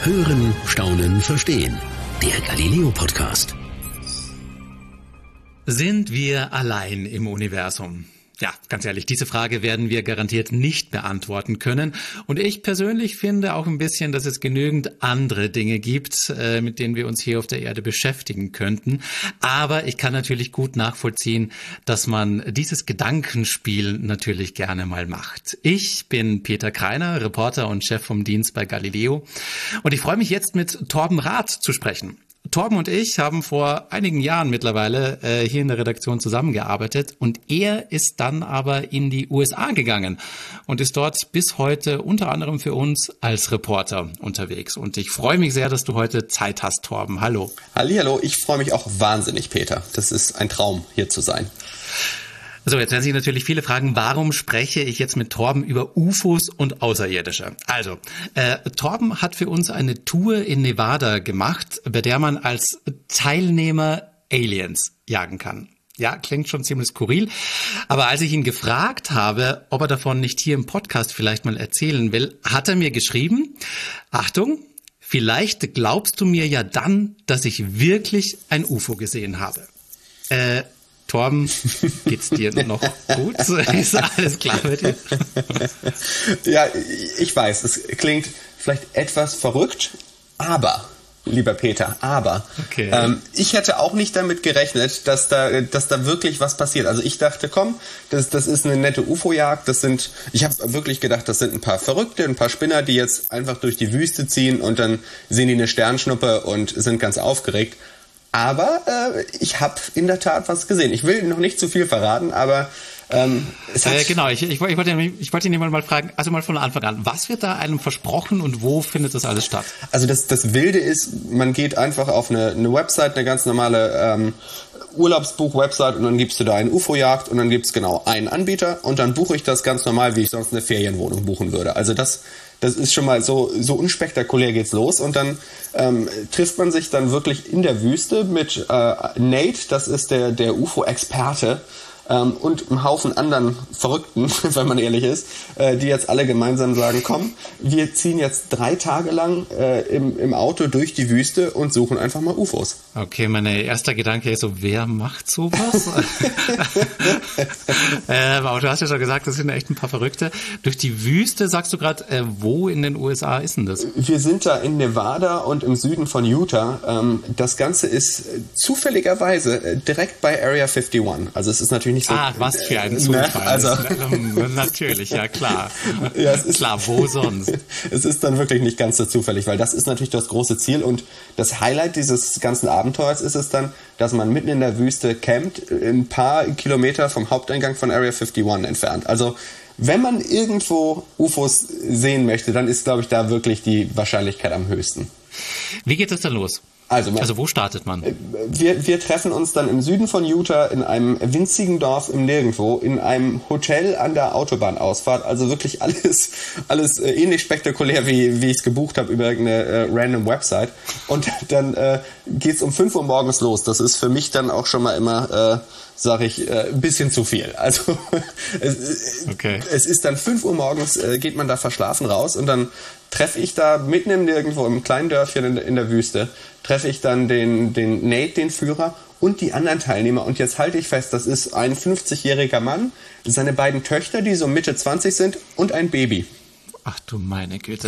Hören, Staunen, Verstehen. Der Galileo-Podcast. Sind wir allein im Universum? Ja, ganz ehrlich, diese Frage werden wir garantiert nicht beantworten können. Und ich persönlich finde auch ein bisschen, dass es genügend andere Dinge gibt, mit denen wir uns hier auf der Erde beschäftigen könnten. Aber ich kann natürlich gut nachvollziehen, dass man dieses Gedankenspiel natürlich gerne mal macht. Ich bin Peter Kreiner, Reporter und Chef vom Dienst bei Galileo. Und ich freue mich jetzt mit Torben Rath zu sprechen. Torben und ich haben vor einigen Jahren mittlerweile hier in der Redaktion zusammengearbeitet und er ist dann aber in die USA gegangen und ist dort bis heute unter anderem für uns als Reporter unterwegs. Und ich freue mich sehr, dass du heute Zeit hast, Torben. Hallo. Hallihallo, ich freue mich auch wahnsinnig, Peter. Das ist ein Traum, hier zu sein. So, jetzt werden sich natürlich viele fragen, warum spreche ich jetzt mit Torben über UFOs und Außerirdische? Also, Torben hat für uns eine Tour in Nevada gemacht, bei der man als Teilnehmer Aliens jagen kann. Ja, klingt schon ziemlich skurril. Aber als ich ihn gefragt habe, ob er davon nicht hier im Podcast vielleicht mal erzählen will, hat er mir geschrieben, Achtung, vielleicht glaubst du mir ja dann, dass ich wirklich ein UFO gesehen habe. Torben, geht's dir noch gut? Ist alles klar mit dir? Ja, ich weiß, es klingt vielleicht etwas verrückt, aber, lieber Peter, okay. Ich hätte auch nicht damit gerechnet, dass da wirklich was passiert. Also ich dachte, komm, das ist eine nette UFO-Jagd. Ich habe wirklich gedacht, das sind ein paar Verrückte, ein paar Spinner, die jetzt einfach durch die Wüste ziehen und dann sehen die eine Sternschnuppe und sind ganz aufgeregt. Aber ich habe in der Tat was gesehen. Ich will noch nicht zu viel verraten, aber es hat... Genau, ich wollte ihn mal fragen, also mal von Anfang an, was wird da einem versprochen und wo findet das alles statt? Also das Wilde ist, man geht einfach auf eine Website, eine ganz normale Urlaubsbuch-Website und dann gibst du da eine UFO-Jagd und dann gibt's genau einen Anbieter und dann buche ich das ganz normal, wie ich sonst eine Ferienwohnung buchen würde. Also das ist schon mal so unspektakulär geht's los und dann trifft man sich dann wirklich in der Wüste mit Nate, das ist der UFO-Experte, und einem Haufen anderen Verrückten, wenn man ehrlich ist, die jetzt alle gemeinsam sagen, komm, wir ziehen jetzt 3 Tage lang im Auto durch die Wüste und suchen einfach mal UFOs. Okay, mein erster Gedanke ist so, wer macht sowas? Aber du hast ja schon gesagt, das sind echt ein paar Verrückte. Durch die Wüste, sagst du gerade, wo in den USA ist denn das? Wir sind da in Nevada und im Süden von Utah. Das Ganze ist zufälligerweise direkt bei Area 51. Also es ist natürlich nicht so... was für ein Zufall. Also natürlich, ja klar. Ja, es ist, klar, wo sonst? Es ist dann wirklich nicht ganz so zufällig, weil das ist natürlich das große Ziel und das Highlight dieses ganzen Abenteuers ist es dann, dass man mitten in der Wüste campt, ein paar Kilometer vom Haupteingang von Area 51 entfernt. Also wenn man irgendwo UFOs sehen möchte, dann ist, glaube ich, da wirklich die Wahrscheinlichkeit am höchsten. Wie geht es dann los? Also wo startet man? Wir treffen uns dann im Süden von Utah in einem winzigen Dorf im Nirgendwo, in einem Hotel an der Autobahnausfahrt. Also wirklich alles ähnlich spektakulär, wie ich es gebucht habe über irgendeine random Website. Und dann geht's um 5 Uhr morgens los. Das ist für mich dann auch schon mal immer... sage ich, ein bisschen zu viel. Also es ist dann 5 Uhr morgens, geht man da verschlafen raus und dann treffe ich da mitten im Nirgendwo, im kleinen Dörfchen in der Wüste, treffe ich dann den Nate, den Führer und die anderen Teilnehmer. Und jetzt halte ich fest, das ist ein 50-jähriger Mann, seine beiden Töchter, die so Mitte 20 sind und ein Baby. Ach du meine Güte.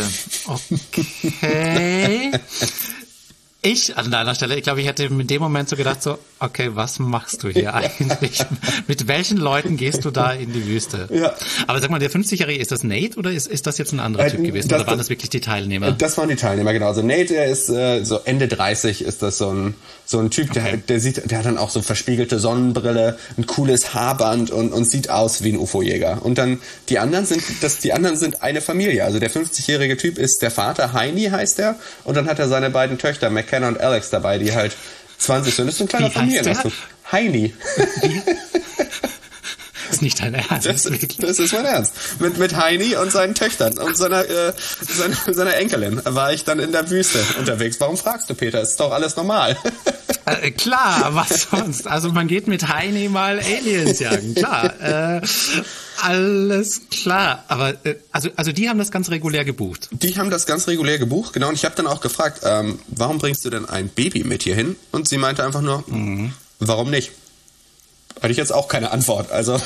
Okay. Ich an deiner Stelle, ich glaube, ich hätte in dem Moment so gedacht, so, okay, was machst du hier eigentlich? Mit welchen Leuten gehst du da in die Wüste? Ja. Aber sag mal, der 50-Jährige, ist das Nate oder ist das jetzt ein anderer Typ gewesen? Oder waren das wirklich die Teilnehmer? Das waren die Teilnehmer, genau. Also Nate, der ist so Ende 30, ist das so ein Typ, okay. der hat dann auch so verspiegelte Sonnenbrille, ein cooles Haarband und sieht aus wie ein UFO-Jäger. Und dann die anderen sind eine Familie. Also der 50-jährige Typ ist der Vater, Heini heißt er, und dann hat er seine beiden Töchter, McKenna und Alex dabei, die halt 20 sind. Das ist ein kleiner Familienausflug. Heini. Das ist nicht dein Ernst. Das ist mein Ernst. Mit Heini und seinen Töchtern und seiner Enkelin war ich dann in der Wüste unterwegs. Warum fragst du, Peter? Ist doch alles normal. Klar, was sonst? Also man geht mit Heini mal Aliens jagen, klar. Alles klar. Aber also die haben das ganz regulär gebucht. Die haben das ganz regulär gebucht, genau. Und ich habe dann auch gefragt, warum bringst du denn ein Baby mit hier hin? Und sie meinte einfach nur, warum nicht? Hatte ich jetzt auch keine Antwort. Also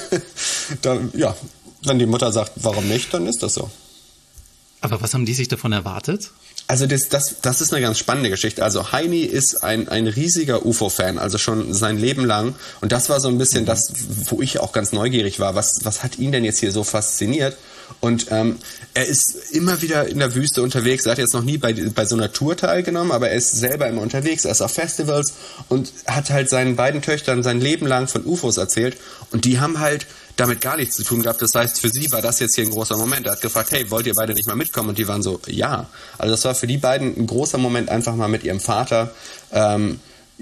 wenn die Mutter sagt, warum nicht, dann ist das so. Aber was haben die sich davon erwartet? Also das ist eine ganz spannende Geschichte. Also Heini ist ein riesiger UFO-Fan, also schon sein Leben lang. Und das war so ein bisschen das, wo ich auch ganz neugierig war. Was hat ihn denn jetzt hier so fasziniert? Und er ist immer wieder in der Wüste unterwegs. Er hat jetzt noch nie bei so einer Tour teilgenommen, aber er ist selber immer unterwegs. Er ist auf Festivals und hat halt seinen beiden Töchtern sein Leben lang von UFOs erzählt. Und die haben halt damit gar nichts zu tun gehabt. Das heißt, für sie war das jetzt hier ein großer Moment. Er hat gefragt, hey, wollt ihr beide nicht mal mitkommen? Und die waren so, ja. Also das war für die beiden ein großer Moment, einfach mal mit ihrem Vater ein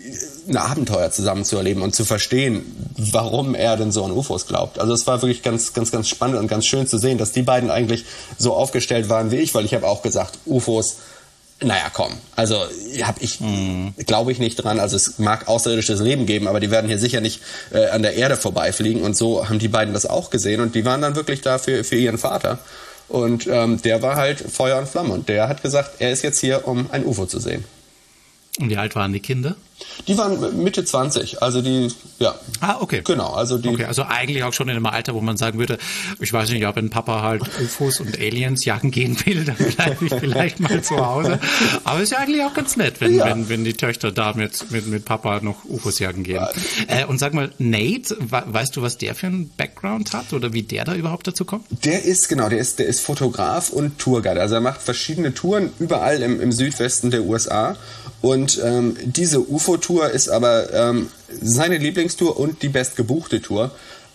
Abenteuer zusammen zu erleben und zu verstehen, warum er denn so an UFOs glaubt. Also es war wirklich ganz, ganz, ganz spannend und ganz schön zu sehen, dass die beiden eigentlich so aufgestellt waren wie ich, weil ich habe auch gesagt, UFOs, naja, komm, also glaube ich nicht dran. Also es mag außerirdisches Leben geben, aber die werden hier sicher nicht an der Erde vorbeifliegen. Und so haben die beiden das auch gesehen und die waren dann wirklich da für ihren Vater. Und der war halt Feuer und Flamme und der hat gesagt, er ist jetzt hier, um ein UFO zu sehen. Und wie alt waren die Kinder? Die waren Mitte 20, also die, ja. Ah, okay. Genau, also die. Okay, also eigentlich auch schon in einem Alter, wo man sagen würde, ich weiß nicht, ob ein Papa halt UFOs und Aliens jagen gehen will, dann bleibe ich vielleicht mal zu Hause. Aber ist ja eigentlich auch ganz nett, wenn die Töchter da mit Papa noch UFOs jagen gehen. Und sag mal, Nate, weißt du, was der für einen Background hat oder wie der da überhaupt dazu kommt? Der ist Fotograf und Tourguide. Also er macht verschiedene Touren überall im Südwesten der USA. Und diese UFO-Tour ist aber seine Lieblingstour und die bestgebuchte Tour.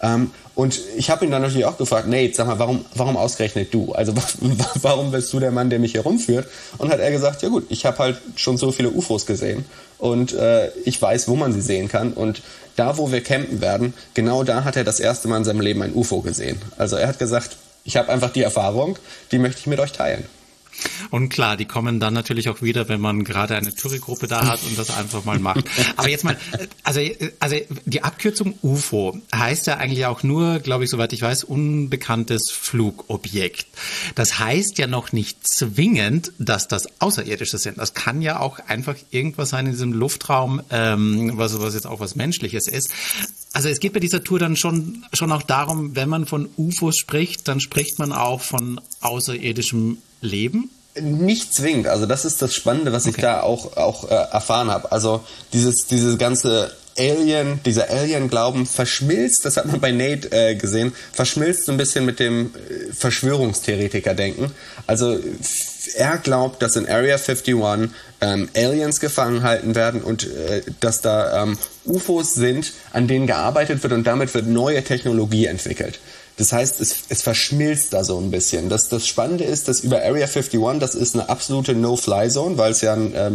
Und ich habe ihn dann natürlich auch gefragt, Nate, sag mal, warum ausgerechnet du? Also warum bist du der Mann, der mich hier rumführt? Und hat er gesagt, ja gut, ich habe halt schon so viele UFOs gesehen und ich weiß, wo man sie sehen kann. Und da, wo wir campen werden, genau da hat er das erste Mal in seinem Leben ein UFO gesehen. Also er hat gesagt, ich habe einfach die Erfahrung, die möchte ich mit euch teilen. Und klar, die kommen dann natürlich auch wieder, wenn man gerade eine Touri-Gruppe da hat und das einfach mal macht. Aber jetzt mal, also die Abkürzung UFO heißt ja eigentlich auch nur, glaube ich, soweit ich weiß, unbekanntes Flugobjekt. Das heißt ja noch nicht zwingend, dass das Außerirdische sind. Das kann ja auch einfach irgendwas sein in diesem Luftraum, was jetzt auch was Menschliches ist. Also es geht bei dieser Tour dann schon auch darum, wenn man von UFOs spricht, dann spricht man auch von außerirdischem Leben? Nicht zwingend. Also das ist das Spannende, was ich da auch erfahren habe. Also diese ganze dieser Alien-Glauben verschmilzt, das hat man bei Nate gesehen, verschmilzt so ein bisschen mit dem Verschwörungstheoretiker-Denken. Also er glaubt, dass in Area 51 Aliens gefangen halten werden und dass da UFOs sind, an denen gearbeitet wird und damit wird neue Technologie entwickelt. Das heißt, es verschmilzt da so ein bisschen. Das Spannende ist, dass über Area 51, das ist eine absolute No-Fly-Zone, weil es ja eine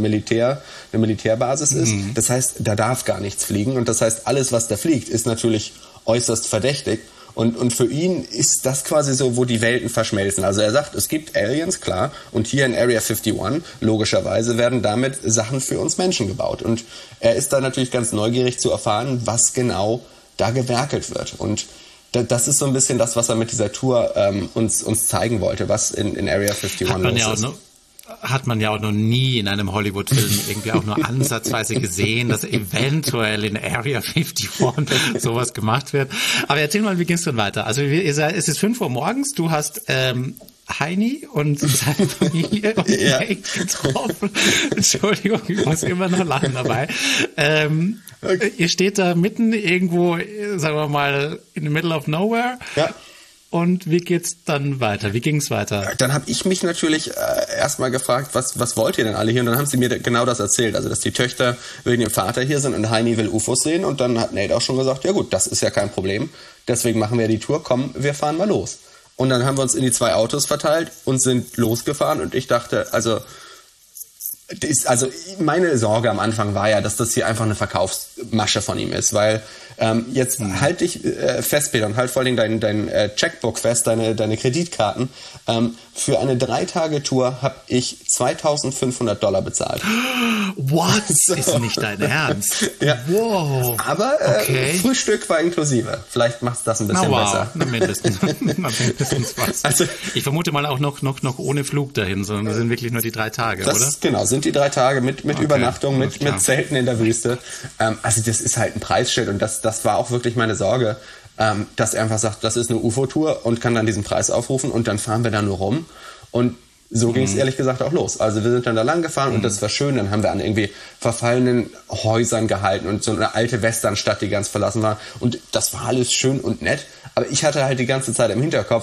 Militärbasis ist. Das heißt, da darf gar nichts fliegen. Und das heißt, alles, was da fliegt, ist natürlich äußerst verdächtig. Und für ihn ist das quasi so, wo die Welten verschmelzen. Also er sagt, es gibt Aliens, klar. Und hier in Area 51, logischerweise, werden damit Sachen für uns Menschen gebaut. Und er ist da natürlich ganz neugierig zu erfahren, was genau da gewerkelt wird. Und das ist so ein bisschen das, was er mit dieser Tour uns zeigen wollte, was in Area 51 los ist. Hat man ja auch noch nie in einem Hollywood-Film irgendwie auch nur ansatzweise gesehen, dass eventuell in Area 51 sowas gemacht wird. Aber erzähl mal, wie ging es dann weiter? Also es ist 5 Uhr morgens, du hast Heini und seine Familie und Nate getroffen. Entschuldigung, ich muss immer noch lachen dabei. Okay. Ihr steht da mitten irgendwo, sagen wir mal, in the middle of nowhere. Ja. Und wie geht's dann weiter? Wie ging's weiter? Dann habe ich mich natürlich erstmal gefragt, was wollt ihr denn alle hier? Und dann haben sie mir genau das erzählt, also dass die Töchter wegen dem Vater hier sind und Heini will UFOs sehen. Und dann hat Nate auch schon gesagt, ja gut, das ist ja kein Problem. Deswegen machen wir die Tour, komm, wir fahren mal los. Und dann haben wir uns in die 2 Autos verteilt und sind losgefahren. Und ich dachte, also meine Sorge am Anfang war ja, dass das hier einfach eine Verkaufsmasche von ihm ist, weil jetzt halt dich fest, Peter, und halt vor allen Dingen dein Checkbook fest, deine Kreditkarten. für eine 3-Tage-Tour habe ich $2.500 bezahlt. What? So. Ist nicht dein Ernst? Ja. Wow. Aber Frühstück war inklusive. Vielleicht macht es das ein bisschen besser. Na, mindestens was. Also, ich vermute mal auch noch ohne Flug dahin, sondern das sind wirklich nur die 3 Tage, oder? Genau, sind die 3 Tage mit Übernachtung, mit Zelten in der Wüste. Also das ist halt ein Preisschild und das war auch wirklich meine Sorge, dass er einfach sagt, das ist eine UFO-Tour und kann dann diesen Preis aufrufen und dann fahren wir da nur rum. Und so ging es ehrlich gesagt auch los. Also wir sind dann da lang gefahren und das war schön. Dann haben wir an irgendwie verfallenen Häusern gehalten und so eine alte Westernstadt, die ganz verlassen war. Und das war alles schön und nett. Aber ich hatte halt die ganze Zeit im Hinterkopf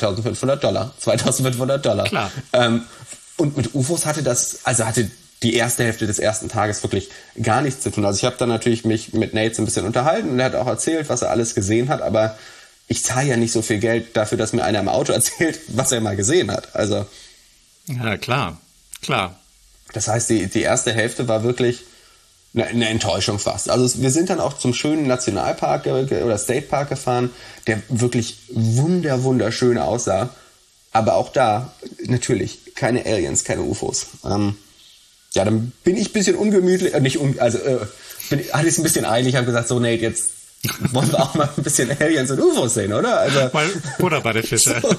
$2.500. Klar. Und mit UFOs hatte die erste Hälfte des ersten Tages wirklich gar nichts zu tun. Also ich habe dann natürlich mich mit Nate so ein bisschen unterhalten und er hat auch erzählt, was er alles gesehen hat, aber ich zahle ja nicht so viel Geld dafür, dass mir einer im Auto erzählt, was er mal gesehen hat. Also ja, klar. Das heißt, die erste Hälfte war wirklich eine Enttäuschung fast. Also wir sind dann auch zum schönen Nationalpark oder State Park gefahren, der wirklich wunderschön aussah. Aber auch da natürlich keine Aliens, keine UFOs. Ja, dann bin ich ein bisschen ungemütlich, hatte ich es ein bisschen eilig, habe gesagt, so Nate, jetzt wollen wir auch mal ein bisschen Aliens und UFOs sehen, oder? Also, mal Butter bei der Fische. So.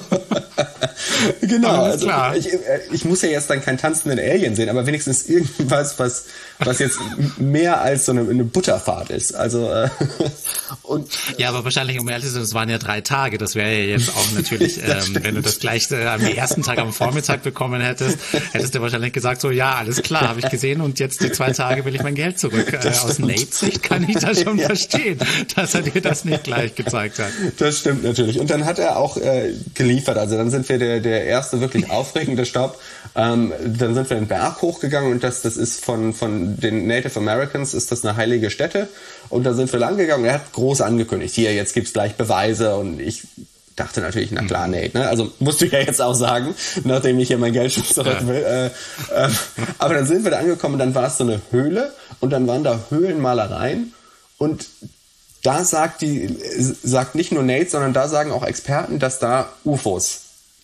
Genau, also ich muss ja jetzt dann keinen tanzenden Alien sehen, aber wenigstens irgendwas, was jetzt mehr als so eine Butterfahrt ist. Also und ja, aber wahrscheinlich, um ehrlich zu sein, es waren ja 3 Tage. Das wäre ja jetzt auch natürlich, wenn du das gleich am ersten Tag am Vormittag bekommen hättest du wahrscheinlich gesagt, so ja, alles klar, habe ich gesehen und jetzt die 2 Tage will ich mein Geld zurück. Aus Nates Sicht kann ich das schon verstehen, dass er dir das nicht gleich gezeigt hat. Das stimmt natürlich. Und dann hat er auch geliefert. Also dann sind wir der erste wirklich aufregende Stopp. Dann sind wir den Berg hochgegangen und das ist von den Native Americans ist das eine heilige Stätte. Und da sind wir lang gegangen. Er hat groß angekündigt, hier, jetzt gibt's gleich Beweise. Und ich dachte natürlich, na klar, Nate, ne? Also musste ich ja jetzt auch sagen, nachdem ich hier mein Geld schon zurück will. Aber dann sind wir da angekommen und dann war es so eine Höhle und dann waren da Höhlenmalereien und da sagt nicht nur Nate, sondern da sagen auch Experten, dass da UFOs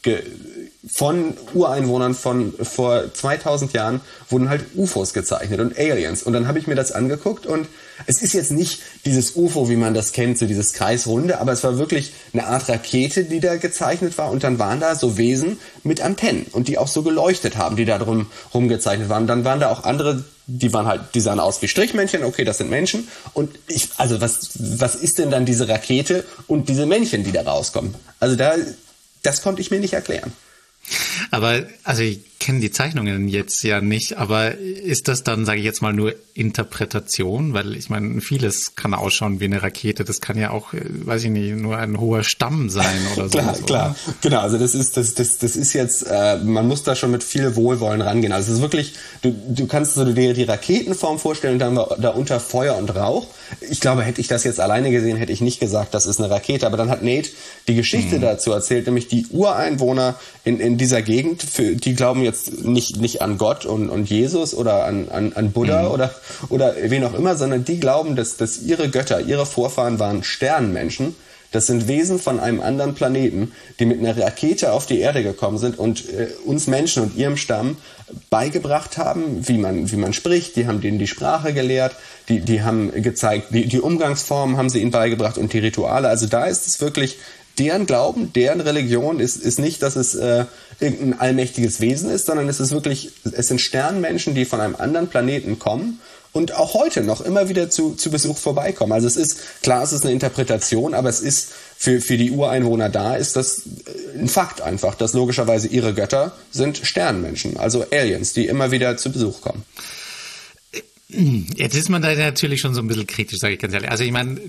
von Ureinwohnern von vor 2000 Jahren wurden halt UFOs gezeichnet und Aliens. Und dann habe ich mir das angeguckt und es ist jetzt nicht dieses UFO, wie man das kennt, so dieses Kreisrunde, aber es war wirklich eine Art Rakete, die da gezeichnet war und dann waren da so Wesen mit Antennen und die auch so geleuchtet haben, die da drum rumgezeichnet waren. Dann waren da auch andere, die sahen aus wie Strichmännchen, okay, das sind Menschen. Und was ist denn dann diese Rakete und diese Männchen, die da rauskommen? Also das konnte ich mir nicht erklären. Aber, also ich kenne die Zeichnungen jetzt ja nicht, aber ist das dann, sage ich jetzt mal, nur Interpretation? Weil ich meine, vieles kann ausschauen wie eine Rakete. Das kann ja auch, weiß ich nicht, nur ein hoher Stamm sein oder so. Klar. Genau, also das ist jetzt, man muss da schon mit viel Wohlwollen rangehen. Also es ist wirklich, du kannst so dir die Raketenform vorstellen und dann war da unter Feuer und Rauch. Ich glaube, hätte ich das jetzt alleine gesehen, hätte ich nicht gesagt, das ist eine Rakete. Aber dann hat Nate die Geschichte dazu erzählt, nämlich die Ureinwohner in dieser Gegend, die glauben jetzt nicht an Gott und Jesus oder an Buddha oder wen auch immer, sondern die glauben, dass ihre Götter, ihre Vorfahren waren Sternenmenschen. Das sind Wesen von einem anderen Planeten, die mit einer Rakete auf die Erde gekommen sind und uns Menschen und ihrem Stamm beigebracht haben, wie man spricht. Die haben denen die Sprache gelehrt, die haben gezeigt, die Umgangsformen haben sie ihnen beigebracht und die Rituale. Also da ist es wirklich deren Glauben, deren Religion ist nicht, dass es irgendein allmächtiges Wesen ist, sondern es sind Sternmenschen, die von einem anderen Planeten kommen und auch heute noch immer wieder zu Besuch vorbeikommen. Also es ist eine Interpretation, aber es ist für die Ureinwohner ist das ein Fakt einfach, dass logischerweise ihre Götter sind Sternmenschen, also Aliens, die immer wieder zu Besuch kommen. Jetzt ist man da natürlich schon so ein bisschen kritisch, sage ich ganz ehrlich. Also ich meine,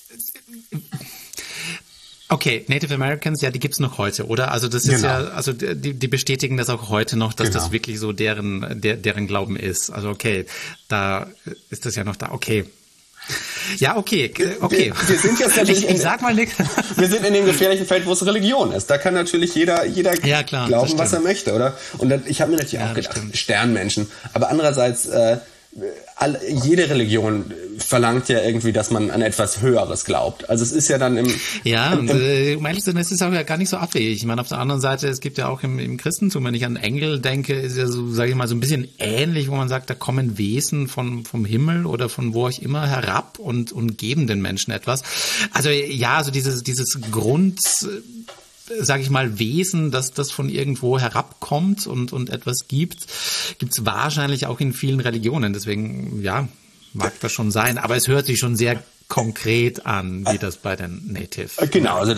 okay, Native Americans, ja, die gibt's noch heute, oder? Also das ist ja, also die bestätigen das auch heute noch, dass das wirklich so deren Glauben ist. Also okay, da ist das ja noch da. Okay. Ja, okay. Wir sind jetzt natürlich ich sag mal nichts. Wir sind in dem gefährlichen Feld, wo es Religion ist. Da kann natürlich jeder ja, klar, glauben, was er möchte, oder? Und ich habe mir natürlich auch gedacht, Sternmenschen. Aber andererseits jede Religion verlangt ja irgendwie, dass man an etwas Höheres glaubt. Also es ist ja dann um ehrlich zu sein, es ist auch ja gar nicht so abwegig. Ich meine, auf der anderen Seite, es gibt ja auch im Christentum, wenn ich an Engel denke, ist ja so, sage ich mal, so ein bisschen ähnlich, wo man sagt, da kommen Wesen vom Himmel oder von wo auch immer herab und geben den Menschen etwas. Also ja, also dieses Grund, sage ich mal, Wesen, dass das von irgendwo herabkommt und etwas gibt's wahrscheinlich auch in vielen Religionen. Deswegen, ja, mag das schon sein. Aber es hört sich schon sehr konkret an, wie das bei den Native. Genau, also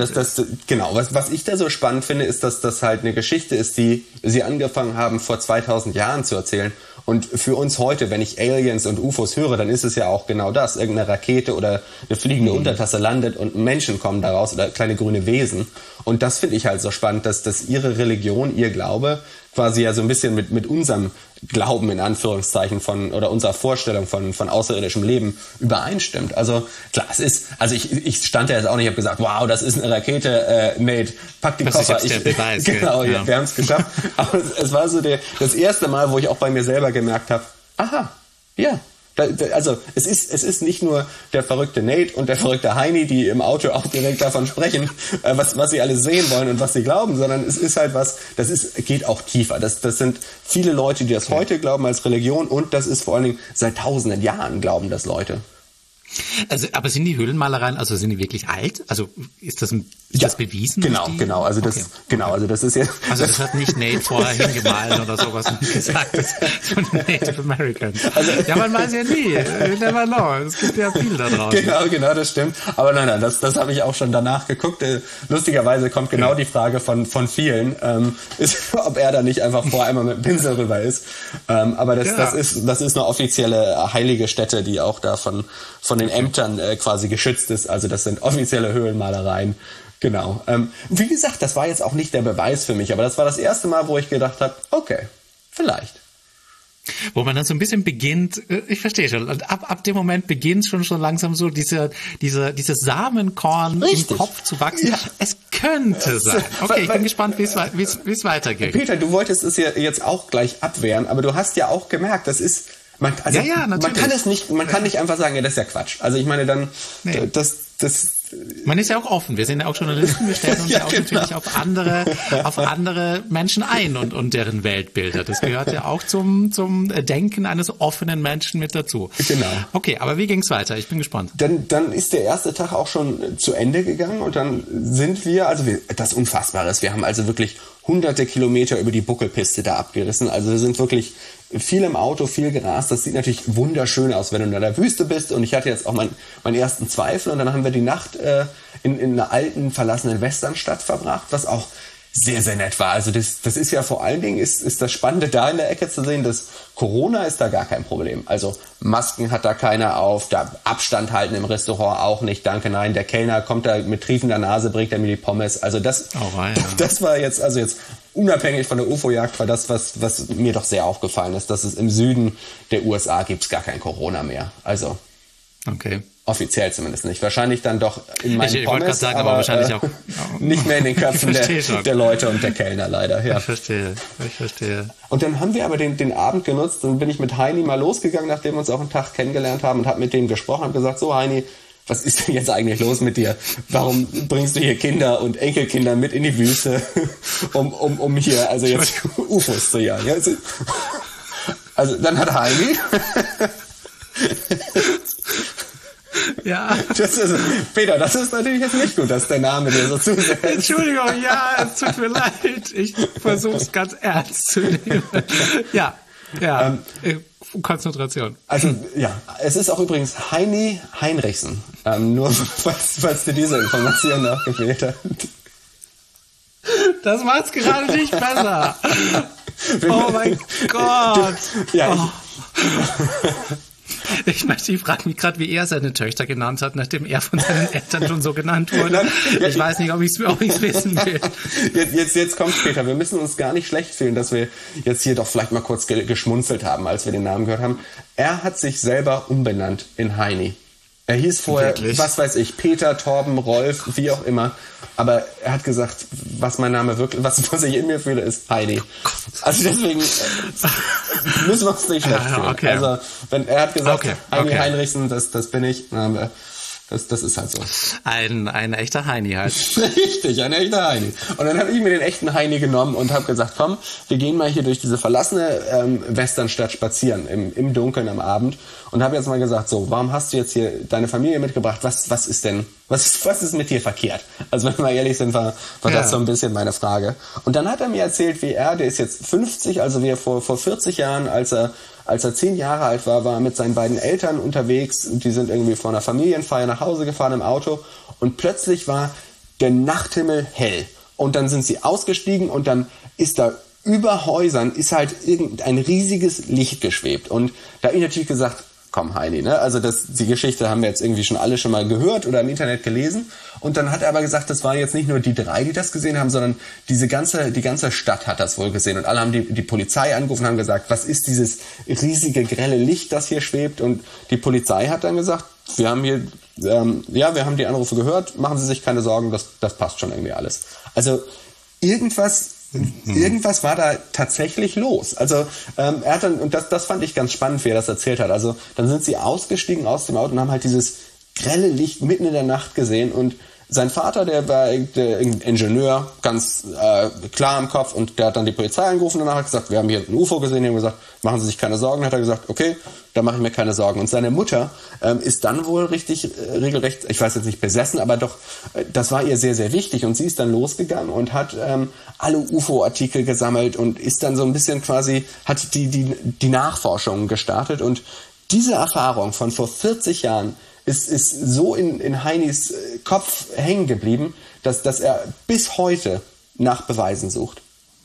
was ich da so spannend finde, ist, dass das halt eine Geschichte ist, die sie angefangen haben, vor 2000 Jahren zu erzählen. Und für uns heute, wenn ich Aliens und UFOs höre, dann ist es ja auch genau das. Irgendeine Rakete oder eine fliegende Untertasse landet und Menschen kommen daraus oder kleine grüne Wesen. Und das finde ich halt so spannend, dass ihre Religion, ihr Glaube quasi ja so ein bisschen mit unserem Glauben in Anführungszeichen oder unserer Vorstellung von außerirdischem Leben übereinstimmt. Also klar, ich stand da jetzt auch nicht, habe gesagt, wow, das ist eine Rakete, Nate, pack die Koffer. Der Beweis, genau, ja. Wir haben es geschafft. Aber es war so das erste Mal, wo ich auch bei mir selber gemerkt habe, aha, ja. Also es ist nicht nur der verrückte Nate und der verrückte Heini, die im Auto auch direkt davon sprechen, was sie alles sehen wollen und was sie glauben, sondern es ist halt geht auch tiefer. Das sind viele Leute, die das heute glauben als Religion, und das ist vor allen Dingen seit tausenden Jahren glauben das Leute. Also, aber sind die Höhlenmalereien, also sind die wirklich alt? Also ist das bewiesen? Genau. Also das ist ja. Also das hat nicht Nate vorher hingemalt oder sowas und gesagt, das von den Native Americans. Also, ja, man weiß ja nie. You never know. Es gibt ja viel da draußen. Genau, das stimmt. Aber nein, das habe ich auch schon danach geguckt. Lustigerweise kommt genau die Frage von vielen, ob er da nicht einfach vorher einmal mit dem Pinsel rüber ist. Aber das ist eine offizielle heilige Stätte, die auch da von den Ämtern quasi geschützt ist. Also das sind offizielle Höhlenmalereien. Genau. Wie gesagt, das war jetzt auch nicht der Beweis für mich, aber das war das erste Mal, wo ich gedacht habe, okay, vielleicht. Wo man dann so ein bisschen beginnt, ich verstehe schon, und ab dem Moment beginnt schon langsam so dieses Samenkorn Richtig. Im Kopf zu wachsen. Ja. Es könnte sein. Okay, ich bin gespannt, wie es weitergeht. Peter, du wolltest es ja jetzt auch gleich abwehren, aber du hast ja auch gemerkt, das ist man kann nicht einfach sagen, ja, das ist ja Quatsch. Also ich meine dann, man ist ja auch offen. Wir sind ja auch Journalisten. Wir stellen uns ja auch natürlich auf andere Menschen ein und deren Weltbilder. Das gehört ja auch zum Denken eines offenen Menschen mit dazu. Genau. Okay, aber wie ging's weiter? Ich bin gespannt. Dann ist der erste Tag auch schon zu Ende gegangen und dann sind das Unfassbare ist, wir haben also wirklich hunderte Kilometer über die Buckelpiste da abgerissen. Also wir sind wirklich viel im Auto, viel gerast. Das sieht natürlich wunderschön aus, wenn du in der Wüste bist. Und ich hatte jetzt auch meinen ersten Zweifel. Und dann haben wir die Nacht in einer alten, verlassenen Westernstadt verbracht, was auch sehr, sehr nett war. Also das ist ja vor allen Dingen, ist das Spannende da in der Ecke zu sehen, dass Corona ist da gar kein Problem. Also Masken hat da keiner auf, da Abstand halten im Restaurant auch nicht, danke, nein. Der Kellner kommt da mit triefender Nase, bringt er mir die Pommes. Also das war jetzt unabhängig von der UFO-Jagd, war das, was mir doch sehr aufgefallen ist, dass es im Süden der USA gibt's gar kein Corona mehr. Also okay. Offiziell zumindest nicht. Wahrscheinlich dann doch in meinen ich Pommes, sagen, aber wahrscheinlich auch nicht mehr in den Köpfen der Leute und der Kellner leider. Ja. Ich verstehe. Und dann haben wir aber den Abend genutzt. Dann bin ich mit Heini mal losgegangen, nachdem wir uns auch einen Tag kennengelernt haben, und habe mit dem gesprochen und gesagt, so Heini, was ist denn jetzt eigentlich los mit dir? Warum bringst du hier Kinder und Enkelkinder mit in die Wüste, um hier also jetzt UFOs zu jagen? Also dann hat Heini... Ja. Peter, das ist natürlich jetzt nicht gut, dass der Name dir so zusetzt. Entschuldigung, ja, es tut mir leid. Ich versuche es ganz ernst zu nehmen. Ja. Konzentration. Also, ja, es ist auch übrigens Heini Heinrichsen. Nur, falls dir diese Information noch gefehlt hat. Das macht's gerade nicht besser. Oh mein Gott. Ich frage mich gerade, wie er seine Töchter genannt hat, nachdem er von seinen Eltern schon so genannt wurde. Ich weiß nicht, ob ich es wissen will. Jetzt kommt später. Wir müssen uns gar nicht schlecht fühlen, dass wir jetzt hier doch vielleicht mal kurz geschmunzelt haben, als wir den Namen gehört haben. Er hat sich selber umbenannt in Heini. Er hieß vorher, Wirklich? was weiß ich, Peter, Torben, Rolf, wie auch immer. Aber er hat gesagt, was mein Name wirklich, was ich in mir fühle, ist Heini. Also deswegen müssen wir uns nicht schlecht fühlen. Okay. Also wenn er hat gesagt, Heini okay. Heinrichsen, das bin ich. Das ist halt so. Ein echter Heini halt. Richtig, ein echter Heini. Und dann habe ich mir den echten Heini genommen und habe gesagt, komm, wir gehen mal hier durch diese verlassene Westernstadt spazieren, im Dunkeln am Abend. Und habe jetzt mal gesagt, so, warum hast du jetzt hier deine Familie mitgebracht? Was ist mit dir verkehrt? Also wenn wir mal ehrlich sind, war das so ein bisschen meine Frage. Und dann hat er mir erzählt, der ist jetzt 50, also wie er vor 40 Jahren, als er 10 Jahre alt war er mit seinen beiden Eltern unterwegs. Die sind irgendwie vor einer Familienfeier nach Hause gefahren im Auto. Und plötzlich war der Nachthimmel hell. Und dann sind sie ausgestiegen und dann ist da über Häusern ist halt irgendein riesiges Licht geschwebt. Und da habe ich natürlich gesagt, komm Heini, ne? Also die Geschichte haben wir jetzt irgendwie schon mal gehört oder im Internet gelesen. Und dann hat er aber gesagt, das waren jetzt nicht nur die 3, die das gesehen haben, sondern die ganze Stadt hat das wohl gesehen. Und alle haben die Polizei angerufen und haben gesagt, was ist dieses riesige, grelle Licht, das hier schwebt? Und die Polizei hat dann gesagt, wir haben die Anrufe gehört, machen Sie sich keine Sorgen, das passt schon irgendwie alles. Also irgendwas war da tatsächlich los. Also er hat dann, und das fand ich ganz spannend, wie er das erzählt hat. Also dann sind sie ausgestiegen aus dem Auto und haben halt dieses grelle Licht mitten in der Nacht gesehen. Und sein Vater, der war der Ingenieur, ganz klar im Kopf, und der hat dann die Polizei angerufen und danach hat gesagt, wir haben hier ein UFO gesehen, die haben gesagt, machen Sie sich keine Sorgen. Dann hat er gesagt, okay, da mache ich mir keine Sorgen. Und seine Mutter ist dann wohl regelrecht, ich weiß jetzt nicht besessen, aber doch, das war ihr sehr, sehr wichtig. Und sie ist dann losgegangen und hat alle UFO-Artikel gesammelt und ist dann so ein bisschen quasi, hat die Nachforschung gestartet. Und diese Erfahrung von vor 40 Jahren ist so in Heinis Kopf hängen geblieben, dass er bis heute nach Beweisen sucht.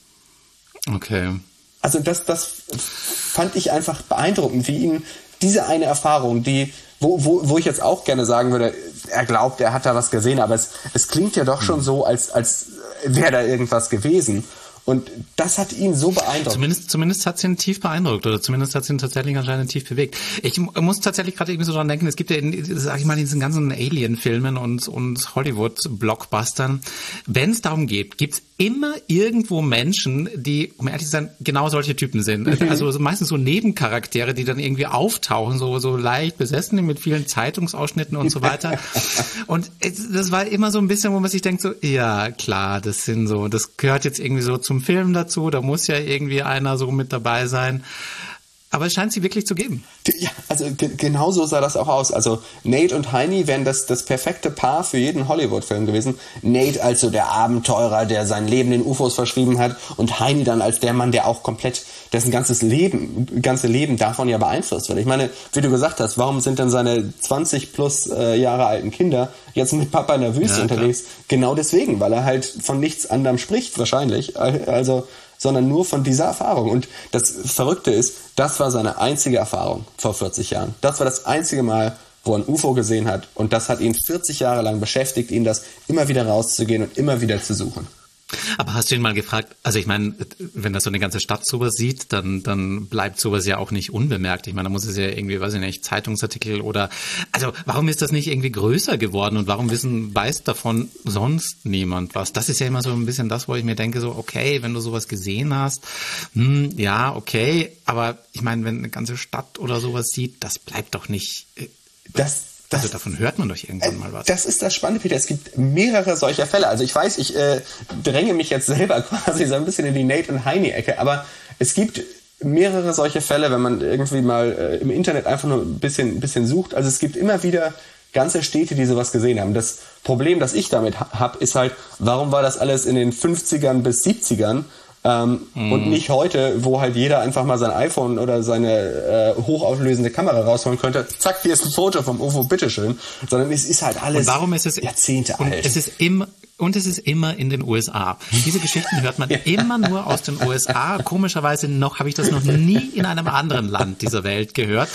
Okay. Also das fand ich einfach beeindruckend, wie ihn diese eine Erfahrung, wo ich jetzt auch gerne sagen würde, er glaubt, er hat da was gesehen, aber es klingt ja doch schon so, als wäre da irgendwas gewesen. Und das hat ihn so beeindruckt. Zumindest hat es ihn tief beeindruckt, oder zumindest hat es ihn tatsächlich anscheinend tief bewegt. Ich muss tatsächlich gerade irgendwie so dran denken, es gibt ja sag ich mal, in diesen ganzen Alien-Filmen und Hollywood-Blockbustern, wenn es darum geht, gibt's immer irgendwo Menschen, die, um ehrlich zu sein, genau solche Typen sind. Also meistens so Nebencharaktere, die dann irgendwie auftauchen, so leicht besessen mit vielen Zeitungsausschnitten und so weiter. Und das war immer so ein bisschen, wo man sich denkt so, ja klar, das gehört jetzt irgendwie so zum Film dazu, da muss ja irgendwie einer so mit dabei sein. Aber es scheint sie wirklich zu geben. Ja, also genau so sah das auch aus. Also Nate und Heini wären das perfekte Paar für jeden Hollywood-Film gewesen. Nate als so der Abenteurer, der sein Leben den UFOs verschrieben hat, und Heini dann als der Mann, der auch komplett dessen ganze Leben davon ja beeinflusst wird. Ich meine, wie du gesagt hast, warum sind denn seine 20 plus Jahre alten Kinder jetzt mit Papa in der Wüste unterwegs? Klar. Genau deswegen, weil er halt von nichts anderem spricht wahrscheinlich. Sondern nur von dieser Erfahrung. Und das Verrückte ist, das war seine einzige Erfahrung vor 40 Jahren. Das war das einzige Mal, wo er ein UFO gesehen hat. Und das hat ihn 40 Jahre lang beschäftigt, ihn das immer wieder rauszugehen und immer wieder zu suchen. Aber hast du ihn mal gefragt, also ich meine, wenn das so eine ganze Stadt sowas sieht, dann bleibt sowas ja auch nicht unbemerkt. Ich meine, da muss es ja irgendwie, weiß ich nicht, Zeitungsartikel oder, also warum ist das nicht irgendwie größer geworden und warum weiß davon sonst niemand was? Das ist ja immer so ein bisschen das, wo ich mir denke, so okay, wenn du sowas gesehen hast, ja, okay, aber ich meine, wenn eine ganze Stadt oder sowas sieht, das bleibt doch nicht... Also davon hört man doch irgendwann mal was. Das ist das Spannende, Peter. Es gibt mehrere solcher Fälle. Also ich weiß, ich dränge mich jetzt selber quasi so ein bisschen in die Nate- und Heini-Ecke, aber es gibt mehrere solche Fälle, wenn man irgendwie mal im Internet einfach nur ein bisschen sucht. Also es gibt immer wieder ganze Städte, die sowas gesehen haben. Das Problem, das ich damit habe, ist halt, warum war das alles in den 50ern bis 70ern? Und nicht heute, wo halt jeder einfach mal sein iPhone oder seine hochauflösende Kamera rausholen könnte. Zack, hier ist ein Foto vom UFO, bitteschön. Sondern es ist halt alles Jahrzehnte alt. Es ist immer in den USA. Diese Geschichten hört man immer nur aus den USA. Komischerweise habe ich das noch nie in einem anderen Land dieser Welt gehört.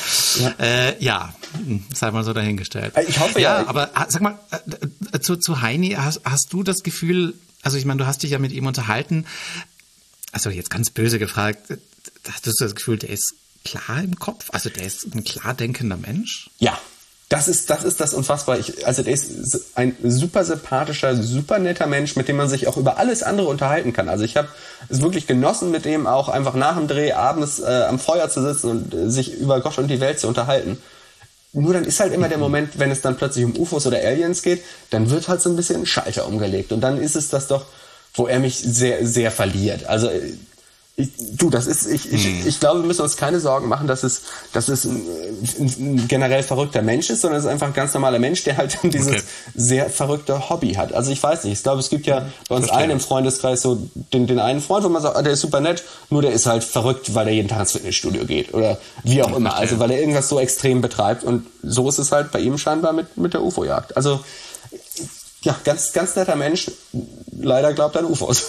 Sei mal so dahingestellt. Ich hoffe aber sag mal, zu Heini, hast du das Gefühl, also ich meine, du hast dich ja mit ihm unterhalten, also jetzt ganz böse gefragt, hast du das Gefühl, der ist klar im Kopf? Also der ist ein klar denkender Mensch? Ja, das ist das Unfassbare. Also der ist ein super sympathischer, super netter Mensch, mit dem man sich auch über alles andere unterhalten kann. Also ich habe es wirklich genossen, mit dem auch einfach nach dem Dreh abends am Feuer zu sitzen und sich über Gott und die Welt zu unterhalten. Nur dann ist halt immer der Moment, wenn es dann plötzlich um UFOs oder Aliens geht, dann wird halt so ein bisschen ein Schalter umgelegt. Und dann ist es das doch, wo er mich sehr, sehr verliert. Also ich glaube, wir müssen uns keine Sorgen machen, dass es ein generell verrückter Mensch ist, sondern es ist einfach ein ganz normaler Mensch, der halt dieses sehr verrückte Hobby hat. Also ich weiß nicht, ich glaube, es gibt ja bei uns allen im Freundeskreis so den einen Freund, wo man sagt, der ist super nett, nur der ist halt verrückt, weil er jeden Tag ins Fitnessstudio geht oder wie auch immer. Also weil er irgendwas so extrem betreibt, und so ist es halt bei ihm scheinbar mit der UFO-Jagd. Also ja, ganz, ganz netter Mensch, leider glaubt an UFOs.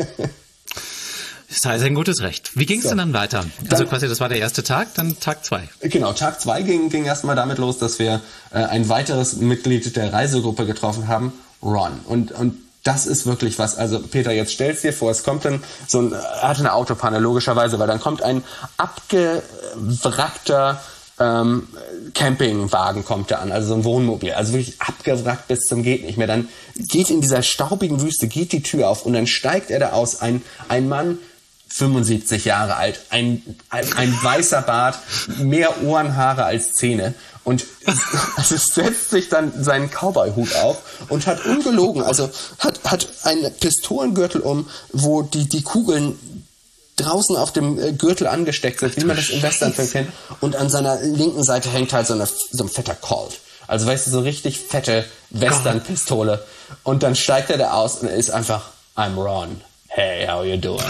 Das heißt, ein gutes Recht. Wie ging es denn dann weiter? Also quasi, das war der erste Tag, dann Tag 2. Genau, Tag 2 ging erstmal damit los, dass wir ein weiteres Mitglied der Reisegruppe getroffen haben, Ron. Und das ist wirklich was. Also Peter, jetzt stellst dir vor, es kommt dann er hatte eine Autopanne, logischerweise, weil dann kommt ein abgewrackter Campingwagen kommt da an, also so ein Wohnmobil, also wirklich abgewrackt bis zum geht nicht mehr. Dann geht in dieser staubigen Wüste, geht die Tür auf und dann steigt er da aus, ein Mann, 75 Jahre alt, ein weißer Bart, mehr Ohrenhaare als Zähne, und also setzt sich dann seinen Cowboy-Hut auf und hat ungelogen, also hat einen Pistolengürtel um, wo die Kugeln draußen auf dem Gürtel angesteckt sind, wie man das im Westernfilm kennt, und an seiner linken Seite hängt halt so ein fetter Colt. Also weißt du, so richtig fette Western-Pistole. Und dann steigt er da aus und er ist einfach, I'm Ron. Hey, how you doing?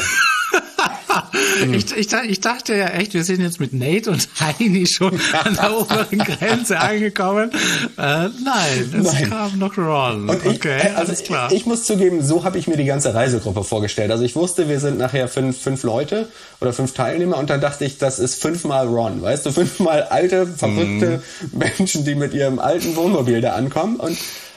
Ich dachte ja echt, wir sind jetzt mit Nate und Heini schon an der oberen Grenze angekommen. Nein, kam noch Ron. Und alles klar. Ich muss zugeben, so habe ich mir die ganze Reisegruppe vorgestellt. Also ich wusste, wir sind nachher fünf Leute oder 5 Teilnehmer, und dann dachte ich, das ist 5-mal Ron. Weißt du, 5-mal alte, verrückte Menschen, die mit ihrem alten Wohnmobil da ankommen. Und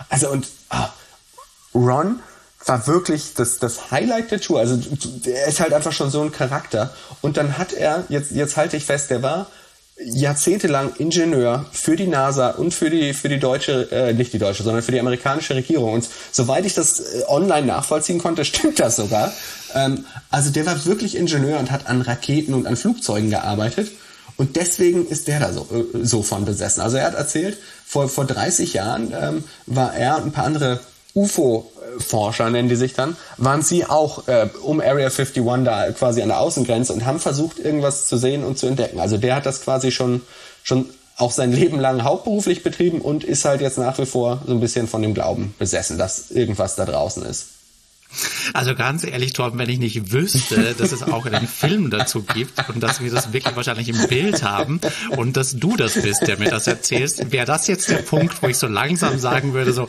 Ron war wirklich das Highlight der Tour. Also er ist halt einfach schon so ein Charakter. Und dann hat er, jetzt halte ich fest, der war jahrzehntelang Ingenieur für die NASA und für die deutsche, nicht die deutsche, sondern für die amerikanische Regierung. Und soweit ich das online nachvollziehen konnte, stimmt das sogar. Also der war wirklich Ingenieur und hat an Raketen und an Flugzeugen gearbeitet. Und deswegen ist der da so von besessen. Also er hat erzählt, vor 30 Jahren war er und ein paar andere UFO-Forscher, nennen die sich dann, waren sie auch um Area 51 da quasi an der Außengrenze und haben versucht, irgendwas zu sehen und zu entdecken. Also der hat das quasi schon auch sein Leben lang hauptberuflich betrieben und ist halt jetzt nach wie vor so ein bisschen von dem Glauben besessen, dass irgendwas da draußen ist. Also ganz ehrlich, Torben, wenn ich nicht wüsste, dass es auch einen Film dazu gibt und dass wir das wirklich wahrscheinlich im Bild haben und dass du das bist, der mir das erzählst, wäre das jetzt der Punkt, wo ich so langsam sagen würde, so,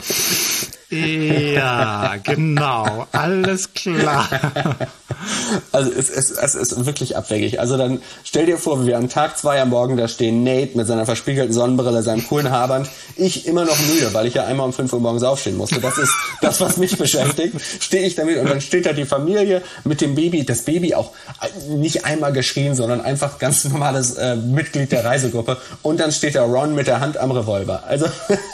ja, genau, alles klar. Also es ist wirklich abwegig. Also dann stell dir vor, wie wir am Tag 2 am Morgen da stehen, Nate mit seiner verspiegelten Sonnenbrille, seinem coolen Haarband, ich immer noch müde, weil ich ja einmal um 5 Uhr morgens aufstehen musste. Das ist das, was mich beschäftigt. Stehe ich damit, und dann steht da die Familie mit dem Baby, das Baby auch nicht einmal geschrien, sondern einfach ganz normales Mitglied der Reisegruppe, und dann steht da Ron mit der Hand am Revolver. Also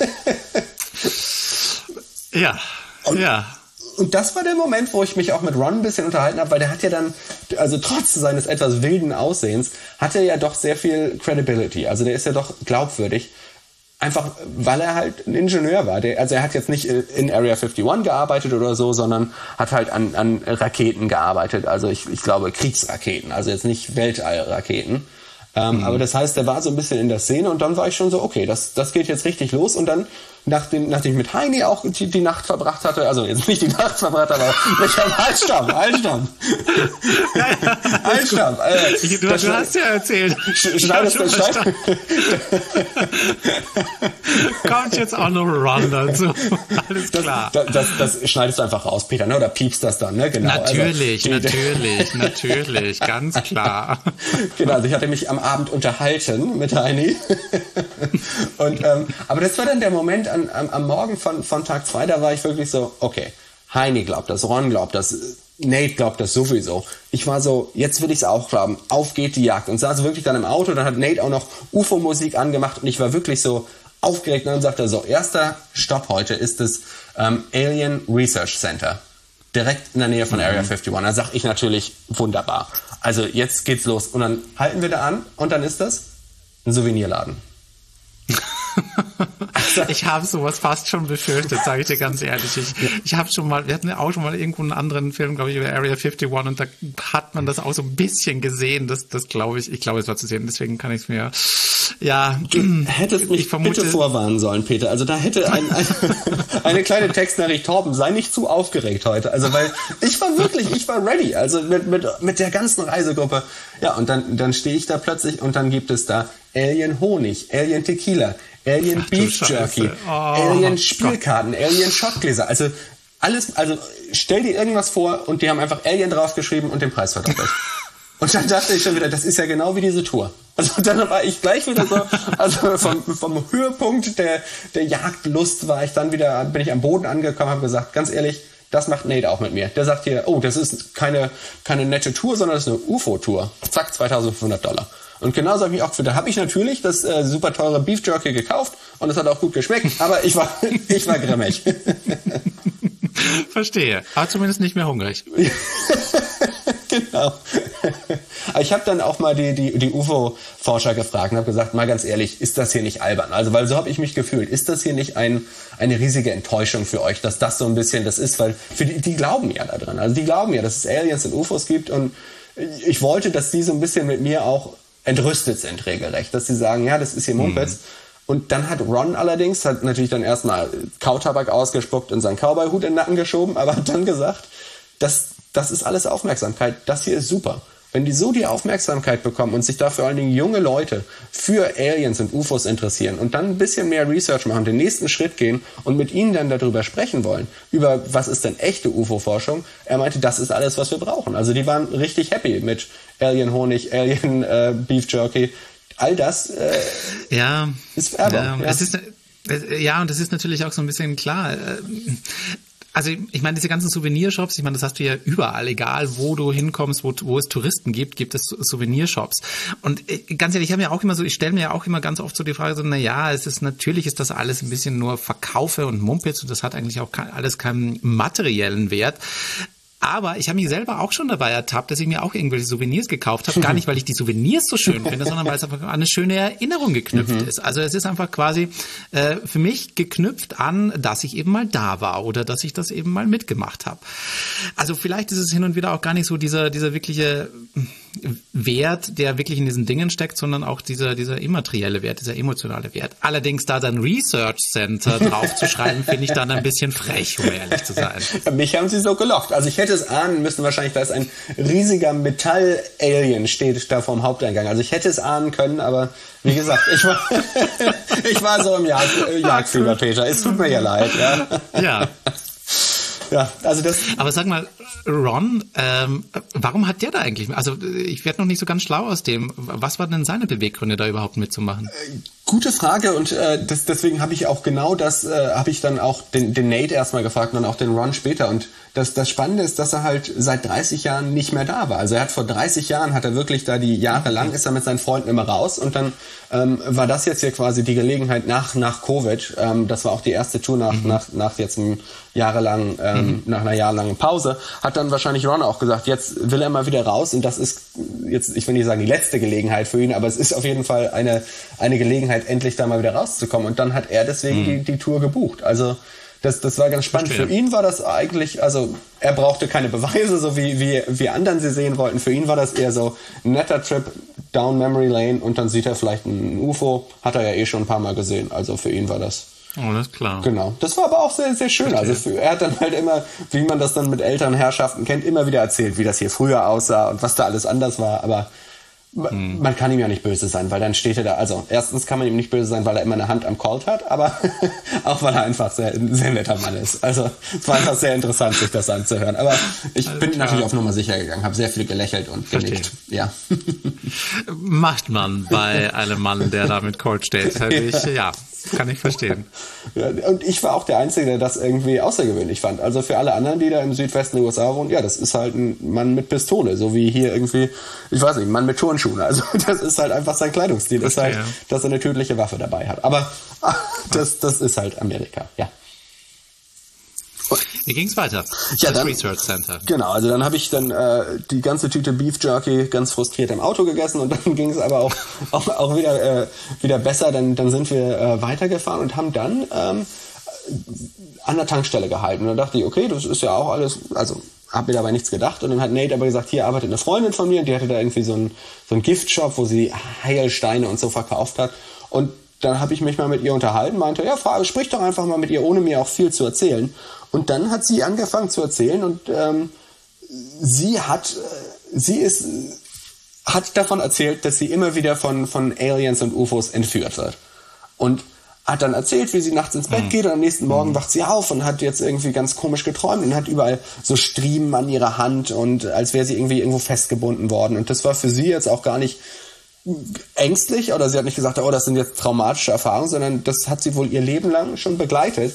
ja. Und das war der Moment, wo ich mich auch mit Ron ein bisschen unterhalten habe, weil der hat ja dann, also trotz seines etwas wilden Aussehens, hat er ja doch sehr viel Credibility. Also der ist ja doch glaubwürdig. Einfach, weil er halt ein Ingenieur war. Also er hat jetzt nicht in Area 51 gearbeitet oder so, sondern hat halt an Raketen gearbeitet. Also ich glaube Kriegsraketen, also jetzt nicht Weltallraketen. Aber das heißt, der war so ein bisschen in der Szene, und dann war ich schon so, okay, das geht jetzt richtig los. Und dann, nachdem ich mit Heini auch die Nacht verbracht hatte, also jetzt nicht die Nacht verbracht, aber Halsstamm. Du hast ja erzählt. Kommt jetzt auch noch Ron dazu. Alles klar. Das schneidest du einfach raus, Peter, ne? Oder piepst das dann, ne? Genau. Natürlich, ganz klar. Genau, also ich hatte mich am Abend unterhalten mit Heini. Und, aber das war dann der Moment am Morgen von Tag 2, da war ich wirklich so, okay, Heini glaubt das, Ron glaubt das, Nate glaubt das sowieso. Ich war so, jetzt will ich es auch glauben, auf geht die Jagd. Und saß wirklich dann im Auto, dann hat Nate auch noch UFO-Musik angemacht, und ich war wirklich so, aufgeregt und dann sagt er so, erster Stopp heute ist das Alien Research Center. Direkt in der Nähe von Area 51. Dann sag ich natürlich, wunderbar. Also jetzt geht's los. Und dann halten wir da an und dann ist das ein Souvenirladen. Ich habe sowas fast schon befürchtet, sage ich dir ganz ehrlich. Ich habe schon mal, wir hatten ja auch schon mal irgendwo einen anderen Film, glaube ich, über Area 51 und da hat man das auch so ein bisschen gesehen. Das glaube ich glaube, es war zu sehen. Deswegen kann ich es mir, ja. Du hättest mich bitte vorwarnen sollen, Peter. Also da hätte eine kleine Textnachricht, Torben, sei nicht zu aufgeregt heute. Also weil ich war ready. Also mit der ganzen Reisegruppe. Ja, und dann stehe ich da plötzlich und dann gibt es da Alien Honig, Alien Tequila, Alien Beef Jerky, Alien Spielkarten, Alien Shotgläser. Also alles, also stell dir irgendwas vor und die haben einfach Alien draufgeschrieben und den Preis verdoppelt. Und dann dachte ich schon wieder, das ist ja genau wie diese Tour. Also dann war ich gleich wieder so, also vom Höhepunkt der Jagdlust bin ich am Boden angekommen, habe gesagt, ganz ehrlich, das macht Nate auch mit mir. Der sagt hier, oh, das ist keine nette Tour, sondern das ist eine UFO-Tour. Zack, $2.500. Und genauso habe ich auch gefühlt. Da habe ich natürlich das super teure Beef Jerky gekauft und es hat auch gut geschmeckt, aber ich war grimmig. Verstehe. Aber zumindest nicht mehr hungrig. Genau. Aber ich habe dann auch mal die UFO-Forscher gefragt und habe gesagt, mal ganz ehrlich, ist das hier nicht albern? Also, weil so habe ich mich gefühlt. Ist das hier nicht eine riesige Enttäuschung für euch, dass das so ein bisschen das ist? Weil für die glauben ja da dran. Also die glauben ja, dass es Aliens und UFOs gibt und ich wollte, dass die so ein bisschen mit mir auch entrüstet sind regelrecht, dass sie sagen, ja, das ist hier Mumpitz. Und dann hat Ron allerdings, hat natürlich dann erstmal Kautabak ausgespuckt und seinen Cowboy-Hut in den Nacken geschoben, aber hat dann gesagt, das ist alles Aufmerksamkeit, das hier ist super. Wenn die so die Aufmerksamkeit bekommen und sich da vor allen Dingen junge Leute für Aliens und UFOs interessieren und dann ein bisschen mehr Research machen, den nächsten Schritt gehen und mit ihnen dann darüber sprechen wollen, über was ist denn echte UFO-Forschung, er meinte, das ist alles, was wir brauchen. Also die waren richtig happy mit Alien Honig, Alien Beef Jerky, all das ist Werbung. Ja, und das ist natürlich auch so ein bisschen klar. Also ich meine, diese ganzen Souvenirshops, ich meine, das hast du ja überall, egal wo du hinkommst, wo es Touristen gibt es Souvenirshops. Und ganz ehrlich, ich stelle mir ja auch immer ganz oft so die Frage, so, natürlich ist das alles ein bisschen nur Verkaufe und Mumpitz und das hat eigentlich auch alles keinen materiellen Wert. Aber ich habe mich selber auch schon dabei ertappt, dass ich mir auch irgendwelche Souvenirs gekauft habe. Gar nicht, weil ich die Souvenirs so schön finde, sondern weil es einfach an eine schöne Erinnerung geknüpft ist. Also es ist einfach quasi für mich geknüpft an, dass ich eben mal da war oder dass ich das eben mal mitgemacht habe. Also vielleicht ist es hin und wieder auch gar nicht so dieser wirkliche Wert, der wirklich in diesen Dingen steckt, sondern auch dieser immaterielle Wert, dieser emotionale Wert. Allerdings da dann Research Center draufzuschreiben, finde ich dann ein bisschen frech, um ehrlich zu sein. Mich haben sie so gelockt. Also ich hätte es ahnen müssen, wahrscheinlich, da ist ein riesiger Metall-Alien steht da vorm Haupteingang. Also ich hätte es ahnen können, aber wie gesagt, ich war so im Jagdfieber, Peter. Es tut mir ja leid. Ja. Ja, also das. Aber sag mal, Ron, warum hat der da eigentlich, also ich werde noch nicht so ganz schlau aus dem, was waren denn seine Beweggründe, da überhaupt mitzumachen? Gute Frage und deswegen habe ich auch genau das, habe ich dann auch den Nate erstmal gefragt und dann auch den Ron später und das Spannende ist, dass er halt seit 30 Jahren nicht mehr da war. Also er hat vor 30 Jahren, hat er wirklich da die Jahre lang, ist er mit seinen Freunden immer raus und dann war das jetzt hier quasi die Gelegenheit nach Covid, das war auch die erste Tour nach jetzt einem nach einer jahrelangen Pause, hat dann wahrscheinlich Ron auch gesagt, jetzt will er mal wieder raus und das ist jetzt, ich will nicht sagen die letzte Gelegenheit für ihn, aber es ist auf jeden Fall eine Gelegenheit, endlich da mal wieder rauszukommen und dann hat er deswegen die Tour gebucht. Also das war ganz spannend. Verstehe. Für ihn war das eigentlich, also er brauchte keine Beweise, so wie anderen sie sehen wollten. Für ihn war das eher so ein netter Trip down Memory Lane und dann sieht er vielleicht ein UFO, hat er ja eh schon ein paar Mal gesehen. Also für ihn war das. Oh, das ist klar. Genau. Das war aber auch sehr, sehr schön. Verstehe. Also er hat dann halt immer, wie man das dann mit älteren Herrschaften kennt, immer wieder erzählt, wie das hier früher aussah und was da alles anders war. Aber man kann ihm ja nicht böse sein, weil dann steht er da. Also erstens kann man ihm nicht böse sein, weil er immer eine Hand am Colt hat, aber auch weil er einfach sehr, sehr netter Mann ist. Also es war einfach sehr interessant, sich das anzuhören. Aber ich bin natürlich auf Nummer sicher gegangen, habe sehr viel gelächelt und genickt. Ja. Macht man bei einem Mann, der da mit Colt steht. Ja. Kann ich verstehen. Ja, und ich war auch der Einzige, der das irgendwie außergewöhnlich fand. Also für alle anderen, die da im Südwesten der USA wohnen, ja, das ist halt ein Mann mit Pistole. So wie hier irgendwie, ich weiß nicht, ein Mann mit Handschuhen. Also das ist halt einfach sein Kleidungsstil, ist halt, dass er eine tödliche Waffe dabei hat. Aber das ist halt Amerika, ja. Wie ging's weiter? Ja, das Research Center. Genau, also dann habe ich dann die ganze Tüte Beef Jerky ganz frustriert im Auto gegessen und dann ging es aber auch wieder besser. Dann sind wir weitergefahren und haben dann an der Tankstelle gehalten. Und dann dachte ich, okay, das ist ja auch alles, also habe mir dabei nichts gedacht. Und dann hat Nate aber gesagt, hier arbeitet eine Freundin von mir und die hatte da irgendwie so einen Giftshop, wo sie Heilsteine und so verkauft hat. Und dann habe ich mich mal mit ihr unterhalten, meinte, ja, sprich doch einfach mal mit ihr, ohne mir auch viel zu erzählen. Und dann hat sie angefangen zu erzählen und sie hat davon erzählt, dass sie immer wieder von Aliens und UFOs entführt wird. Und hat dann erzählt, wie sie nachts ins Bett geht und am nächsten Morgen wacht sie auf und hat jetzt irgendwie ganz komisch geträumt und hat überall so Striemen an ihrer Hand und als wäre sie irgendwie irgendwo festgebunden worden. Und das war für sie jetzt auch gar nicht ängstlich oder sie hat nicht gesagt, oh, das sind jetzt traumatische Erfahrungen, sondern das hat sie wohl ihr Leben lang schon begleitet.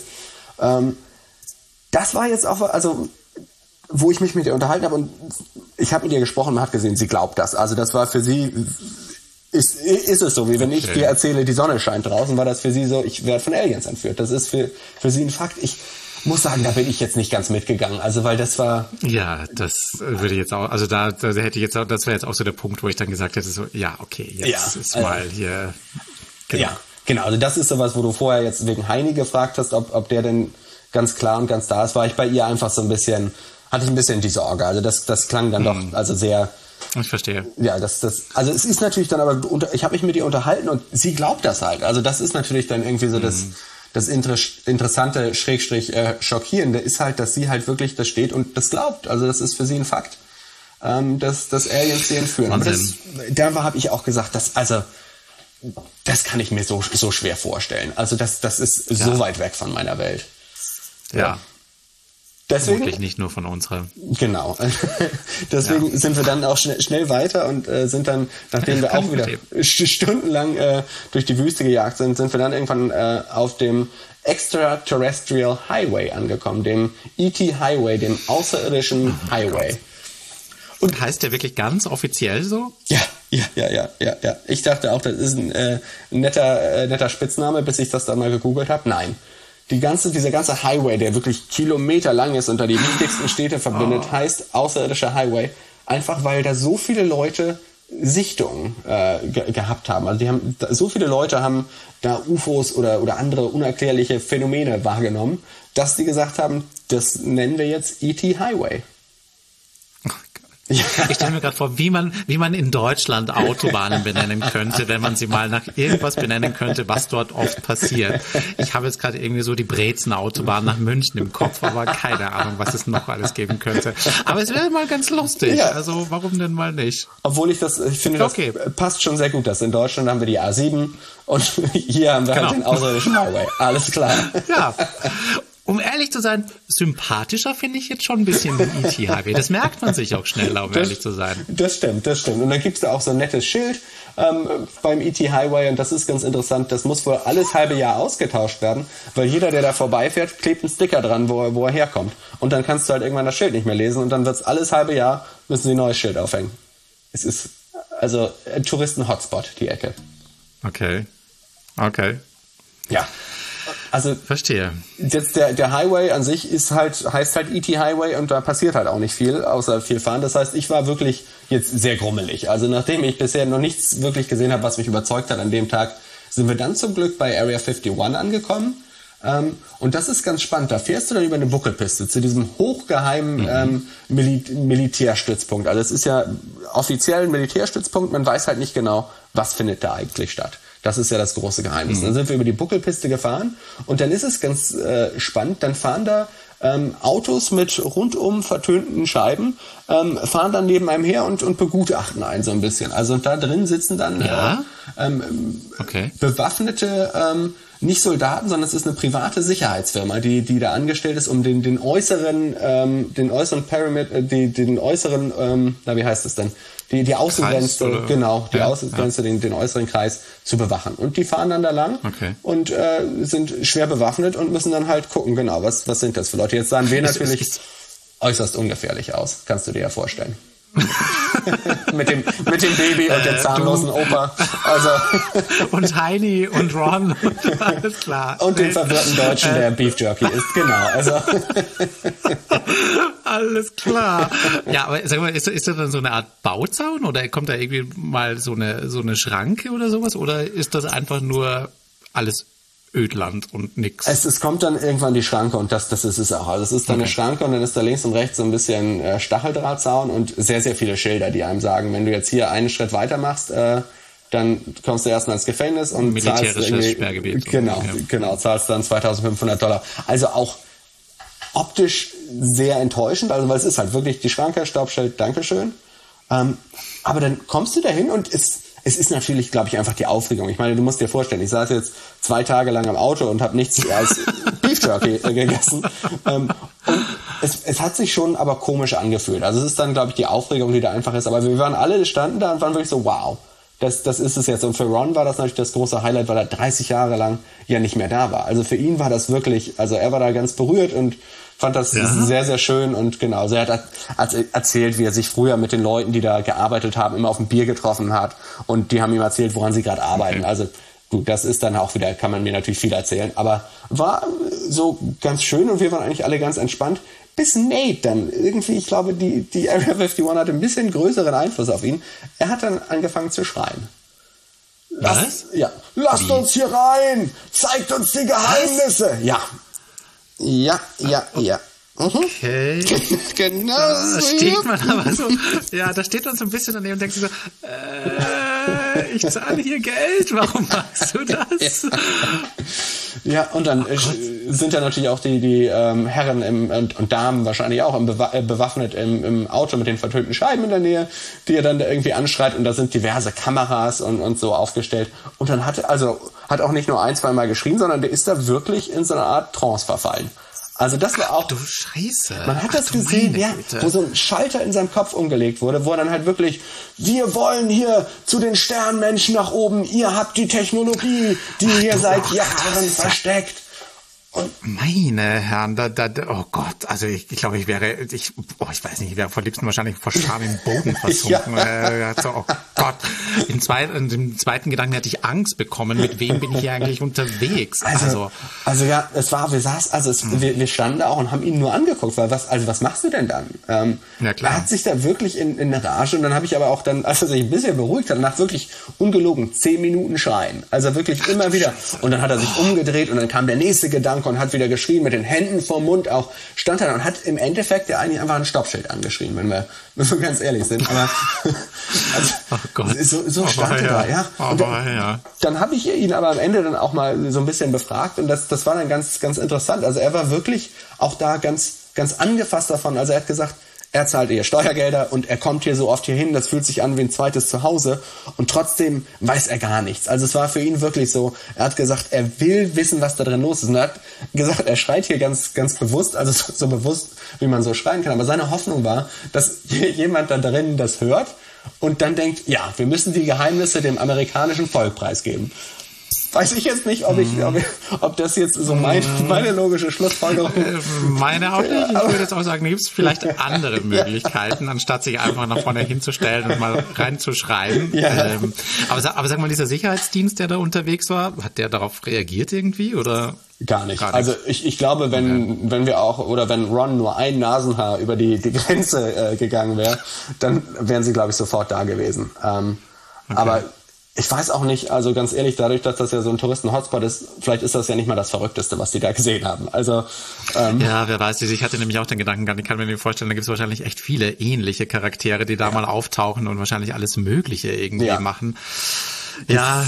Das war jetzt auch, also wo ich mich mit ihr unterhalten habe und ich habe mit ihr gesprochen und man hat gesehen, sie glaubt das. Also das war für sie, ist es so, wie wenn ich dir erzähle, die Sonne scheint draußen, war das für sie so, ich werde von Aliens entführt. Das ist für sie ein Fakt. Ich muss sagen, da bin ich jetzt nicht ganz mitgegangen, also weil das war... Ja, das würde ich jetzt auch, also da hätte ich jetzt auch, das wäre jetzt auch so der Punkt, wo ich dann gesagt hätte, so, ja, okay, jetzt ist mal hier... Genau. Ja, genau, also das ist sowas, wo du vorher jetzt wegen Heini gefragt hast, ob der denn ganz klar und ganz da ist, war ich bei ihr einfach so ein bisschen, hatte ich ein bisschen die Sorge, also das klang dann doch, also sehr... Ich verstehe. Ja, also es ist natürlich dann aber, ich habe mich mit ihr unterhalten und sie glaubt das halt, also das ist natürlich dann irgendwie so das Interessante, Schockierende ist halt, dass sie halt wirklich das steht und das glaubt. Also das ist für sie ein Fakt, dass Aliens sie entführen. Aber da habe ich auch gesagt, das kann ich mir so schwer vorstellen. Also das ist so weit weg von meiner Welt. Ja. Deswegen, wirklich nicht nur von unserer. Genau. Deswegen sind wir dann auch schnell weiter und sind dann, nachdem wir auch wieder stundenlang durch die Wüste gejagt sind wir dann irgendwann auf dem Extraterrestrial Highway angekommen, dem ET Highway, dem außerirdischen Highway. Gott. Und heißt der wirklich ganz offiziell so? Ja. Ich dachte auch, das ist ein netter Spitzname, bis ich das dann mal gegoogelt habe. Nein. Dieser ganze Highway, der wirklich kilometerlang ist und da die wichtigsten Städte verbindet, heißt außerirdischer Highway, einfach weil da so viele Leute Sichtungen gehabt haben. Also so viele Leute haben da UFOs oder andere unerklärliche Phänomene wahrgenommen, dass die gesagt haben, das nennen wir jetzt ET Highway. Ja. Ich stelle mir gerade vor, wie man in Deutschland Autobahnen benennen könnte, wenn man sie mal nach irgendwas benennen könnte, was dort oft passiert. Ich habe jetzt gerade irgendwie so die Brezen-Autobahn nach München im Kopf, aber keine Ahnung, was es noch alles geben könnte. Aber es wäre mal ganz lustig. Ja. Also warum denn mal nicht? Obwohl ich finde, das passt schon sehr gut. In Deutschland haben wir die A7 und hier haben wir halt den außerirdischen Highway. Alles klar. Ja. Um ehrlich zu sein, sympathischer finde ich jetzt schon ein bisschen den ET-Highway. Das merkt man sich auch schneller, um ehrlich zu sein. Das stimmt. Und dann gibt's da auch so ein nettes Schild beim ET-Highway und das ist ganz interessant. Das muss wohl alles halbe Jahr ausgetauscht werden, weil jeder, der da vorbeifährt, klebt einen Sticker dran, wo er herkommt. Und dann kannst du halt irgendwann das Schild nicht mehr lesen und dann wird's alles halbe Jahr, müssen sie ein neues Schild aufhängen. Es ist also ein Touristen-Hotspot, die Ecke. Okay. Ja. Also verstehe. Jetzt der Highway an sich heißt halt ET Highway und da passiert halt auch nicht viel, außer viel fahren. Das heißt, ich war wirklich jetzt sehr grummelig. Also nachdem ich bisher noch nichts wirklich gesehen habe, was mich überzeugt hat an dem Tag, sind wir dann zum Glück bei Area 51 angekommen. Und das ist ganz spannend. Da fährst du dann über eine Buckelpiste zu diesem hochgeheimen Militärstützpunkt. Also es ist ja offiziell ein Militärstützpunkt. Man weiß halt nicht genau, was findet da eigentlich statt. Das ist ja das große Geheimnis. Dann sind wir über die Buckelpiste gefahren und dann ist es ganz spannend. Dann fahren da Autos mit rundum vertönten Scheiben, fahren dann neben einem her und begutachten einen so ein bisschen. Also und da drin sitzen dann bewaffnete nicht Soldaten, sondern es ist eine private Sicherheitsfirma, die da angestellt ist, um den äußeren Pyramid, den äußeren, wie heißt das denn? Die Außengrenze, Außengrenze, den äußeren Kreis zu bewachen. Und die fahren dann da lang und sind schwer bewaffnet und müssen dann halt gucken, was sind das für Leute. Jetzt sahen wir natürlich äußerst ungefährlich aus, kannst du dir ja vorstellen. mit dem Baby und dem zahnlosen Opa. Also und Heini und Ron und alles klar. Und dem verwirrten Deutschen, der Beef Jerky ist, genau. Also alles klar. Ja, aber sag mal, ist das dann so eine Art Bauzaun oder kommt da irgendwie mal so eine Schranke oder sowas? Oder ist das einfach nur alles Ödland und nix? Es kommt dann irgendwann die Schranke und das ist es auch. Also es ist dann eine Schranke und dann ist da links und rechts so ein bisschen Stacheldrahtzaun und sehr, sehr viele Schilder, die einem sagen, wenn du jetzt hier einen Schritt weiter machst, dann kommst du erstmal ins Gefängnis und militärisches Sperrgebiet. Genau, zahlst dann $2.500. Also auch optisch sehr enttäuschend, also weil es ist halt wirklich die Schranke, Stoppschild, Dankeschön. Aber dann kommst du dahin und es ist natürlich, glaube ich, einfach die Aufregung. Ich meine, du musst dir vorstellen, ich saß jetzt 2 Tage lang im Auto und habe nichts als Beef Jerky gegessen. Und es hat sich schon aber komisch angefühlt. Also es ist dann, glaube ich, die Aufregung, die da einfach ist. Aber wir waren alle, standen da und waren wirklich so, wow, das ist es jetzt. Und für Ron war das natürlich das große Highlight, weil er 30 Jahre lang ja nicht mehr da war. Also für ihn war das wirklich, also er war da ganz berührt und fand das sehr, sehr schön und genau. Also er hat erzählt, wie er sich früher mit den Leuten, die da gearbeitet haben, immer auf ein Bier getroffen hat und die haben ihm erzählt, woran sie gerade arbeiten. Okay. Also das ist dann auch wieder, kann man mir natürlich viel erzählen, aber war so ganz schön und wir waren eigentlich alle ganz entspannt. Bis Nate dann irgendwie, ich glaube, die Area 51 hatte ein bisschen größeren Einfluss auf ihn. Er hat dann angefangen zu schreien. Lasst uns hier rein! Zeigt uns die Geheimnisse! Was? Ja. Okay. Genau. Da steht man aber so, da steht man so ein bisschen daneben und denkt sich so, ich zahle hier Geld, warum machst du das? Ja, und dann sind ja natürlich auch die Herren und Damen wahrscheinlich auch bewaffnet im Auto mit den vertönten Scheiben in der Nähe, die er dann irgendwie anschreit und da sind diverse Kameras und so aufgestellt. Und dann hat auch nicht nur 1-2 Mal geschrien, sondern der ist da wirklich in so eine Art Trance verfallen. Also das war auch... Du Scheiße. Man hat das gesehen, wo so ein Schalter in seinem Kopf umgelegt wurde, wo er dann halt wirklich, wir wollen hier zu den Sternmenschen nach oben, ihr habt die Technologie, die hier seit Jahren versteckt. Und meine Herren, oh Gott, also ich glaube, ich weiß nicht, ich wäre vor liebsten wahrscheinlich vor Scham im Boden versunken. Oh Gott. Im zweiten Gedanken hätte ich Angst bekommen, mit wem bin ich hier eigentlich unterwegs? Also ja, wir standen da auch und haben ihn nur angeguckt, weil was machst du denn dann? Ja, klar. Er hat sich da wirklich in eine Rage und dann habe ich aber auch dann, als er sich ein bisschen beruhigt hat, nach wirklich ungelogen 10 Minuten schreien. Also wirklich immer wieder. Und dann hat er sich umgedreht und dann kam der nächste Gedanke und hat wieder geschrien, mit den Händen vorm Mund auch, stand er und hat im Endeffekt ja eigentlich einfach ein Stoppschild angeschrien, wenn wir ganz ehrlich sind. Aber oh Gott. so stand er da, ja. Und dann habe ich ihn aber am Ende dann auch mal so ein bisschen befragt und das war dann ganz, ganz interessant. Also er war wirklich auch da ganz, ganz angefasst davon. Also er hat gesagt, er zahlt ihr Steuergelder und er kommt hier so oft hier hin, das fühlt sich an wie ein zweites Zuhause und trotzdem weiß er gar nichts. Also es war für ihn wirklich so, er hat gesagt, er will wissen, was da drin los ist und er hat gesagt, er schreit hier ganz, ganz bewusst, also so bewusst, wie man so schreien kann, aber seine Hoffnung war, dass jemand da drin das hört und dann denkt, ja, wir müssen die Geheimnisse dem amerikanischen Volk preisgeben. Weiß ich jetzt nicht, ob das jetzt so meine logische Schlussfolgerung ist. Meine auch nicht. Ich würde jetzt auch sagen, gibt es vielleicht andere Möglichkeiten, anstatt sich einfach nach vorne hinzustellen und mal reinzuschreiben. Ja. Aber sag mal, dieser Sicherheitsdienst, der da unterwegs war, hat der darauf reagiert irgendwie oder? Gar nicht. Also ich glaube, wenn wir auch, oder wenn Ron nur ein Nasenhaar über die Grenze gegangen wäre, dann wären sie, glaube ich, sofort da gewesen. Aber ich weiß auch nicht, also ganz ehrlich, dadurch, dass das ja so ein Touristen-Hotspot ist, vielleicht ist das ja nicht mal das Verrückteste, was die da gesehen haben. Also ja, wer weiß, ich hatte nämlich auch den Gedanken, ich kann mir vorstellen, da gibt es wahrscheinlich echt viele ähnliche Charaktere, die da mal auftauchen und wahrscheinlich alles Mögliche irgendwie machen. Ja.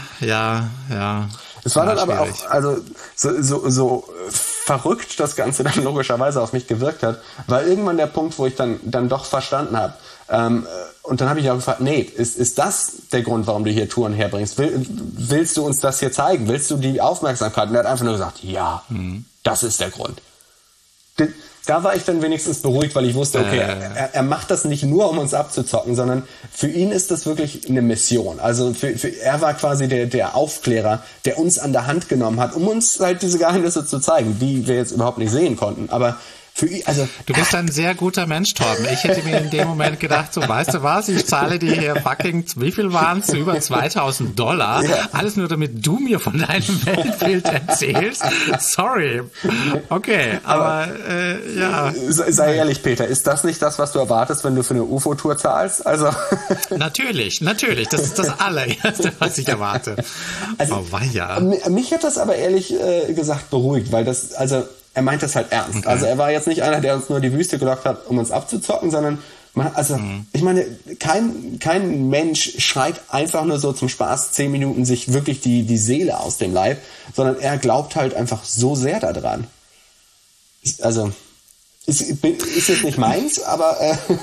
Es war dann aber auch, also so verrückt das Ganze dann logischerweise auf mich gewirkt hat, war irgendwann der Punkt, wo ich dann doch verstanden habe. Und dann habe ich auch gefragt, Nate, ist das der Grund, warum du hier Touren herbringst? Willst du uns das hier zeigen? Willst du die Aufmerksamkeit? Und er hat einfach nur gesagt, ja, das ist der Grund. Da war ich dann wenigstens beruhigt, weil ich wusste, okay, er macht das nicht nur, um uns abzuzocken, sondern für ihn ist das wirklich eine Mission. Also er war quasi der Aufklärer, der uns an der Hand genommen hat, um uns halt diese Geheimnisse zu zeigen, die wir jetzt überhaupt nicht sehen konnten. Aber Du bist ein sehr guter Mensch, Torben. Ich hätte mir in dem Moment gedacht, so, weißt du was, ich zahle dir hier fucking, wie viel waren es? Über $2.000. Ja. Alles nur, damit du mir von deinem Weltbild erzählst. Sorry. Okay, aber ja. Sei ehrlich, Peter, ist das nicht das, was du erwartest, wenn du für eine UFO-Tour zahlst? Also Natürlich. Das ist das allererste, was ich erwarte. Also, oh, weia. Mich hat das aber ehrlich gesagt beruhigt, weil er meint das halt ernst. Okay. Also er war jetzt nicht einer, der uns nur die Wüste gelockt hat, um uns abzuzocken, sondern ich meine, kein Mensch schreit einfach nur so zum Spaß 10 Minuten sich wirklich die Seele aus dem Leib, sondern er glaubt halt einfach so sehr daran. Also, ist jetzt nicht meins, aber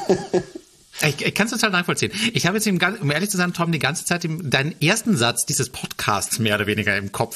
Ich kann es total nachvollziehen. Ich habe jetzt, um ehrlich zu sein, Tom, die ganze Zeit deinen ersten Satz dieses Podcasts mehr oder weniger im Kopf.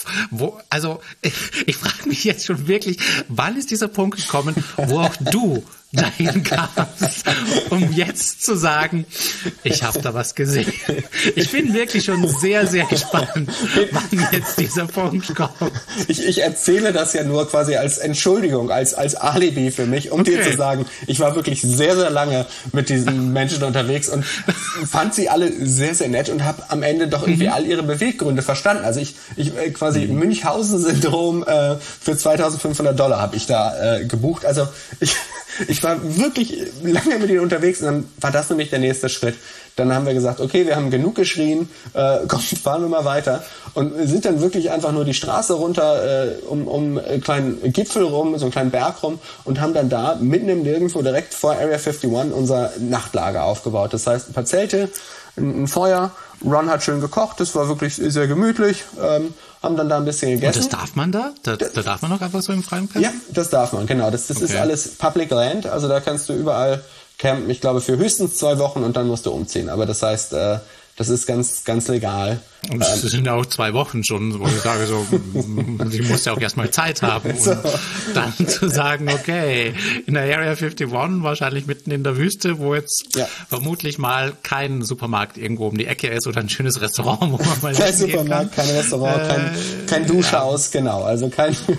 Ich frage mich jetzt schon wirklich, wann ist dieser Punkt gekommen, wo auch du dahin kamst, um jetzt zu sagen, ich habe da was gesehen. Ich bin wirklich schon sehr, sehr gespannt, wann jetzt dieser Punkt kommt. Ich erzähle das ja nur quasi als Entschuldigung, als Alibi für mich, um dir zu sagen, ich war wirklich sehr, sehr lange mit diesen Menschen unterwegs und fand sie alle sehr, sehr nett und habe am Ende doch irgendwie all ihre Beweggründe verstanden. Also ich quasi Münchhausen-Syndrom für $2.500 habe ich da gebucht. Also ich war wirklich lange mit ihnen unterwegs und dann war das nämlich der nächste Schritt. Dann haben wir gesagt, okay, wir haben genug geschrien, komm, fahren wir mal weiter und sind dann wirklich einfach nur die Straße runter um einen kleinen Gipfel rum, so einen kleinen Berg rum und haben dann da mitten im Nirgendwo direkt vor Area 51 unser Nachtlager aufgebaut. Das heißt, ein paar Zelte, ein Feuer, Ron hat schön gekocht, das war wirklich sehr gemütlich, haben dann da ein bisschen gegessen. Und das darf man da? Da darf man noch einfach so im Freien campen? Ja, das darf man, genau. Das ist alles Public Land, also da kannst du überall campen, ich glaube für höchstens 2 Wochen und dann musst du umziehen. Aber das heißt, das ist ganz, ganz legal. Und das sind ja auch 2 Wochen schon, wo ich sage, so, ich muss ja auch erstmal Zeit haben, um dann zu sagen, okay, in der Area 51, wahrscheinlich mitten in der Wüste, wo jetzt vermutlich mal kein Supermarkt irgendwo um die Ecke ist oder ein schönes Restaurant, wo man mal kein Supermarkt, kein Restaurant, kein Duschhaus, genau. Also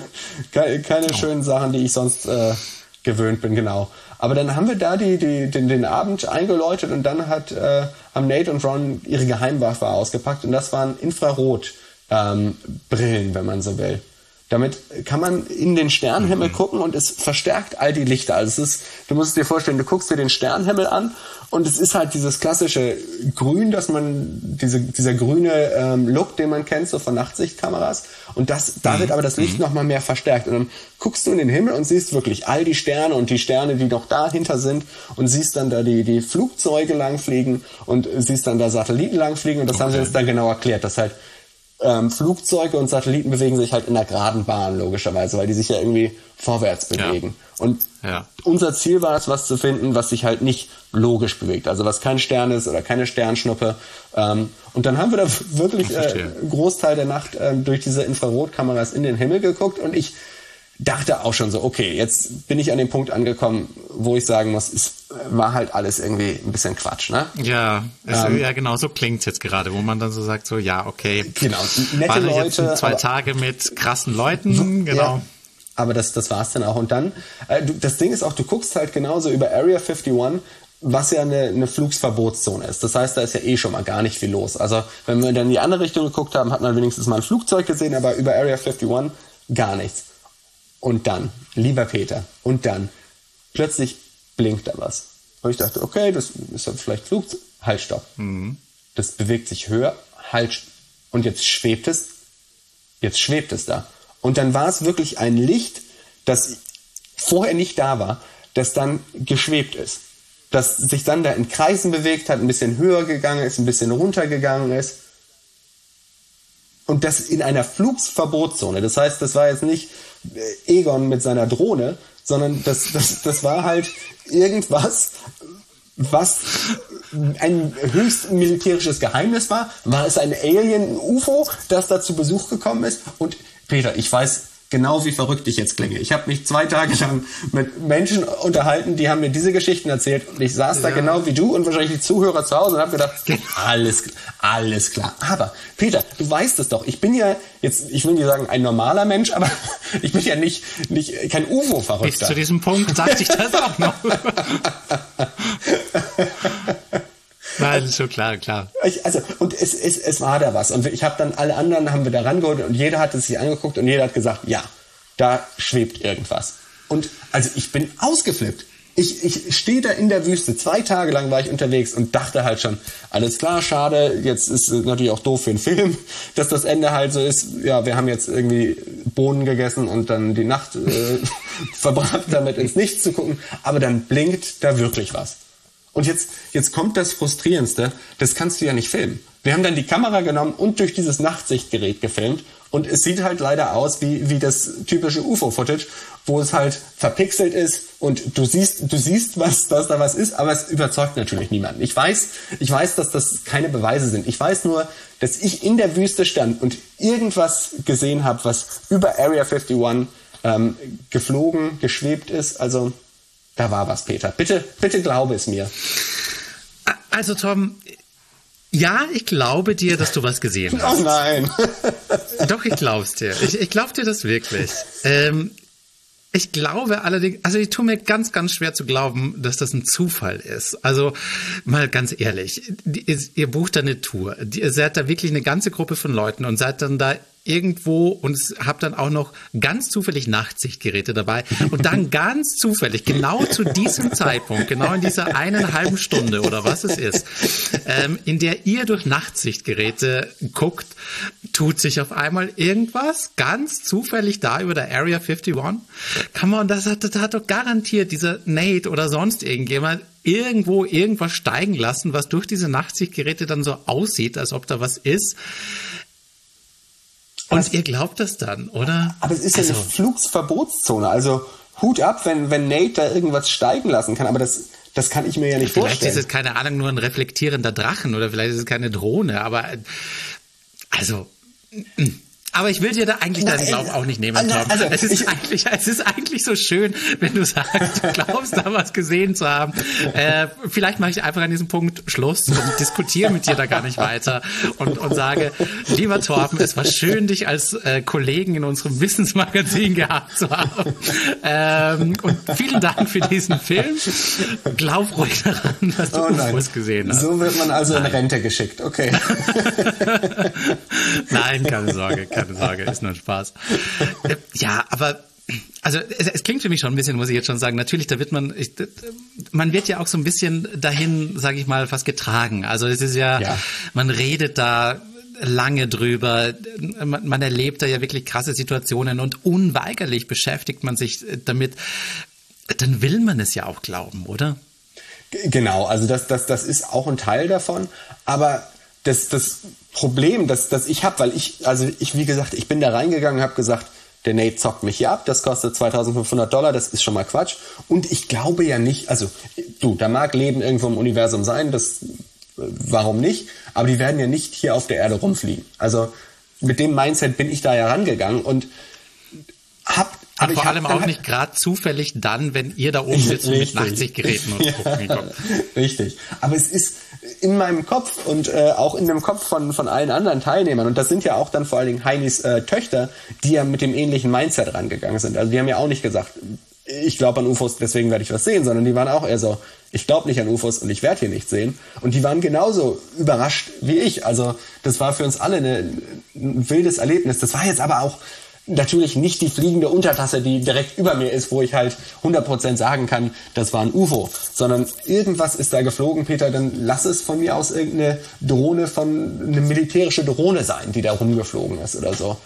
keine schönen Sachen, die ich sonst gewöhnt bin, genau. Aber dann haben wir da den Abend eingeläutet und dann haben Nate und Ron ihre Geheimwaffe ausgepackt und das waren Infrarot-Brillen, wenn man so will. Damit kann man in den Sternenhimmel gucken und es verstärkt all die Lichter. Also du musst es dir vorstellen, du guckst dir den Sternenhimmel an und es ist halt dieses klassische Grün, dass dieser grüne Look, den man kennt, so von Nachtsichtkameras. Und da wird aber das Licht nochmal mehr verstärkt. Und dann guckst du in den Himmel und siehst wirklich all die Sterne und die Sterne, die noch dahinter sind und siehst dann da die Flugzeuge langfliegen und siehst dann da Satelliten langfliegen und das haben sie uns dann genau erklärt, dass halt Flugzeuge und Satelliten bewegen sich halt in einer geraden Bahn, logischerweise, weil die sich ja irgendwie vorwärts bewegen. Ja. Und unser Ziel war es, was zu finden, was sich halt nicht logisch bewegt, also was kein Stern ist oder keine Sternschnuppe. Und dann haben wir da wirklich einen Großteil der Nacht durch diese Infrarotkameras in den Himmel geguckt und ich dachte auch schon so, okay, jetzt bin ich an dem Punkt angekommen, wo ich sagen muss, es war halt alles irgendwie ein bisschen Quatsch, ne? Ja, genau, so klingt's jetzt gerade, wo man dann so sagt, so, ja, okay. Genau, nette Leute. Jetzt 2 Tage mit krassen Leuten, genau. Ja, aber das war's dann auch. Und dann, das Ding ist auch, du guckst halt genauso über Area 51, was ja eine Flugsverbotszone ist. Das heißt, da ist ja eh schon mal gar nicht viel los. Also, wenn wir dann in die andere Richtung geguckt haben, hat man wenigstens mal ein Flugzeug gesehen, aber über Area 51 gar nichts. Und dann, lieber Peter, plötzlich blinkt da was. Und ich dachte, okay, das ist ja vielleicht Flugzeug. Halt, stopp. Das bewegt sich höher, halt, und jetzt schwebt es da. Und dann war es wirklich ein Licht, das vorher nicht da war, das dann geschwebt ist. Das sich dann da in Kreisen bewegt hat, ein bisschen höher gegangen ist, ein bisschen runter gegangen ist. Und das in einer Flugsverbotszone. Das heißt, das war jetzt nicht Egon mit seiner Drohne, sondern das war halt irgendwas, was ein höchst militärisches Geheimnis war. War es ein Alien, ein UFO, das da zu Besuch gekommen ist? Und Peter, ich weiß, genau wie verrückt ich jetzt klinge. Ich habe mich 2 Tage lang mit Menschen unterhalten, die haben mir diese Geschichten erzählt und ich saß da genau wie du und wahrscheinlich die Zuhörer zu Hause und habe gedacht, alles klar. Aber Peter, du weißt es doch, ich bin ja jetzt, ich will nicht sagen ein normaler Mensch, aber ich bin ja nicht kein UFO-Verrückter. Bis zu diesem Punkt sagt sich das auch noch. Nein, ist schon klar. Und es war da was. Und ich habe dann alle anderen, haben wir da rangeholt und jeder hat es sich angeguckt und jeder hat gesagt, ja, da schwebt irgendwas. Und also ich bin ausgeflippt. Ich stehe da in der Wüste, 2 Tage lang war ich unterwegs und dachte halt schon, alles klar, schade, jetzt ist es natürlich auch doof für einen Film, dass das Ende halt so ist, ja, wir haben jetzt irgendwie Bohnen gegessen und dann die Nacht verbracht, damit ins Nichts zu gucken, aber dann blinkt da wirklich was. Und jetzt kommt das Frustrierendste, das kannst du ja nicht filmen. Wir haben dann die Kamera genommen und durch dieses Nachtsichtgerät gefilmt und es sieht halt leider aus wie das typische UFO-Footage, wo es halt verpixelt ist und du siehst, dass da was ist, aber es überzeugt natürlich niemanden. Ich weiß, dass das keine Beweise sind. Ich weiß nur, dass ich in der Wüste stand und irgendwas gesehen habe, was über Area 51 geflogen, geschwebt ist. Also da war was, Peter. Bitte glaube es mir. Also Tom, ja, ich glaube dir, dass du was gesehen hast. Oh nein. Doch, ich glaub's dir. Ich glaub dir das wirklich. Ich glaube allerdings, also ich tue mir ganz, ganz schwer zu glauben, dass das ein Zufall ist. Also mal ganz ehrlich, ihr bucht da eine Tour, ihr seid da wirklich eine ganze Gruppe von Leuten und seid dann da irgendwo und habt dann auch noch ganz zufällig Nachtsichtgeräte dabei und dann ganz zufällig, genau zu diesem Zeitpunkt, genau in dieser 1,5 Stunde oder was es ist, in der ihr durch Nachtsichtgeräte guckt, tut sich auf einmal irgendwas ganz zufällig da über der Area 51? Come on, das hat doch garantiert dieser Nate oder sonst irgendjemand irgendwo irgendwas steigen lassen, was durch diese Nachtsichtgeräte dann so aussieht, als ob da was ist. Und ihr glaubt das dann, oder? Aber es ist ja eine Flugverbotszone. Also Hut ab, wenn Nate da irgendwas steigen lassen kann. Aber das kann ich mir ja nicht vorstellen. Vielleicht ist es, keine Ahnung, nur ein reflektierender Drachen oder vielleicht ist es keine Drohne. Aber aber ich will dir da eigentlich deinen Glauben auch nicht nehmen, Tom. Also es ist eigentlich so schön, wenn du sagst, du glaubst, da was gesehen zu haben. Vielleicht mache ich einfach an diesem Punkt Schluss und diskutiere mit dir da gar nicht weiter und sage, lieber Torben, es war schön, dich als Kollegen in unserem Wissensmagazin gehabt zu haben. Und vielen Dank für diesen Film. Glaub ruhig daran, dass du UFOs gesehen hast. So wird man also in Rente geschickt, okay. Nein, keine Sorge, ist nur ein Spaß. Ja, aber also es klingt für mich schon ein bisschen, muss ich jetzt schon sagen, natürlich, da wird man wird ja auch so ein bisschen dahin, sage ich mal, fast getragen. Also es ist ja, man redet da lange drüber, man erlebt da ja wirklich krasse Situationen und unweigerlich beschäftigt man sich damit, dann will man es ja auch glauben, oder? Genau, also das ist auch ein Teil davon, aber das Problem, das ich habe, weil ich, wie gesagt, ich bin da reingegangen und habe gesagt, der Nate zockt mich hier ab, das kostet $2.500, das ist schon mal Quatsch. Und ich glaube ja nicht, also da mag Leben irgendwo im Universum sein, warum nicht? Aber die werden ja nicht hier auf der Erde rumfliegen. Also mit dem Mindset bin ich da ja rangegangen und aber vor allem auch nicht gerade zufällig dann, wenn ihr da oben sitzt mit Nachtsichtgeräten und gucken. Richtig. Aber es ist in meinem Kopf und auch in dem Kopf von allen anderen Teilnehmern. Und das sind ja auch dann vor allen Dingen Heinis Töchter, die ja mit dem ähnlichen Mindset rangegangen sind. Also die haben ja auch nicht gesagt, ich glaube an UFOs, deswegen werde ich was sehen, sondern die waren auch eher so, ich glaube nicht an UFOs und ich werde hier nichts sehen. Und die waren genauso überrascht wie ich. Also das war für uns alle ein wildes Erlebnis. Das war jetzt aber auch natürlich nicht die fliegende Untertasse, die direkt über mir ist, wo ich halt 100% sagen kann, das war ein UFO, sondern irgendwas ist da geflogen, Peter, dann lass es von mir aus irgendeine eine militärische Drohne sein, die da rumgeflogen ist oder so.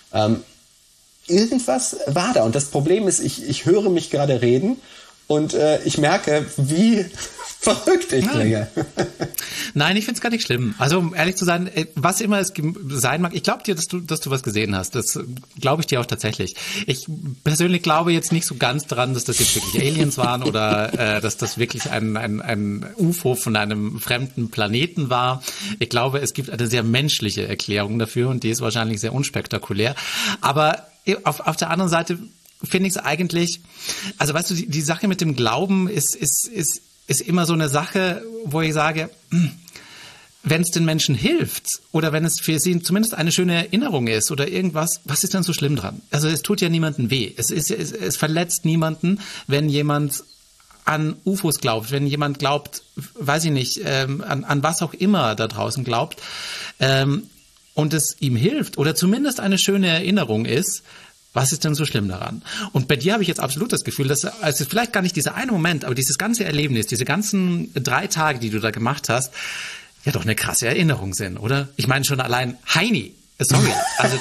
Irgendwas war da und das Problem ist, ich höre mich gerade reden und ich merke, wie verrückt ich klinge. Nein, ich finde es gar nicht schlimm. Also, um ehrlich zu sein, was immer es sein mag, ich glaube dir, dass du was gesehen hast. Das glaube ich dir auch tatsächlich. Ich persönlich glaube jetzt nicht so ganz daran, dass das jetzt wirklich Aliens waren oder dass das wirklich ein UFO von einem fremden Planeten war. Ich glaube, es gibt eine sehr menschliche Erklärung dafür und die ist wahrscheinlich sehr unspektakulär. Aber auf der anderen Seite finde ich es eigentlich, also weißt du, die Sache mit dem Glauben ist immer so eine Sache, wo ich sage, wenn es den Menschen hilft oder wenn es für sie zumindest eine schöne Erinnerung ist oder irgendwas, was ist denn so schlimm dran? Also es tut ja niemandem weh. Es verletzt niemanden, wenn jemand an UFOs glaubt, wenn jemand glaubt, weiß ich nicht, an was auch immer da draußen glaubt, und es ihm hilft oder zumindest eine schöne Erinnerung ist. Was ist denn so schlimm daran? Und bei dir habe ich jetzt absolut das Gefühl, dass also vielleicht gar nicht dieser eine Moment, aber dieses ganze Erlebnis, diese ganzen 3 Tage, die du da gemacht hast, ja doch eine krasse Erinnerung sind, oder? Ich meine schon allein Heini. Sorry, also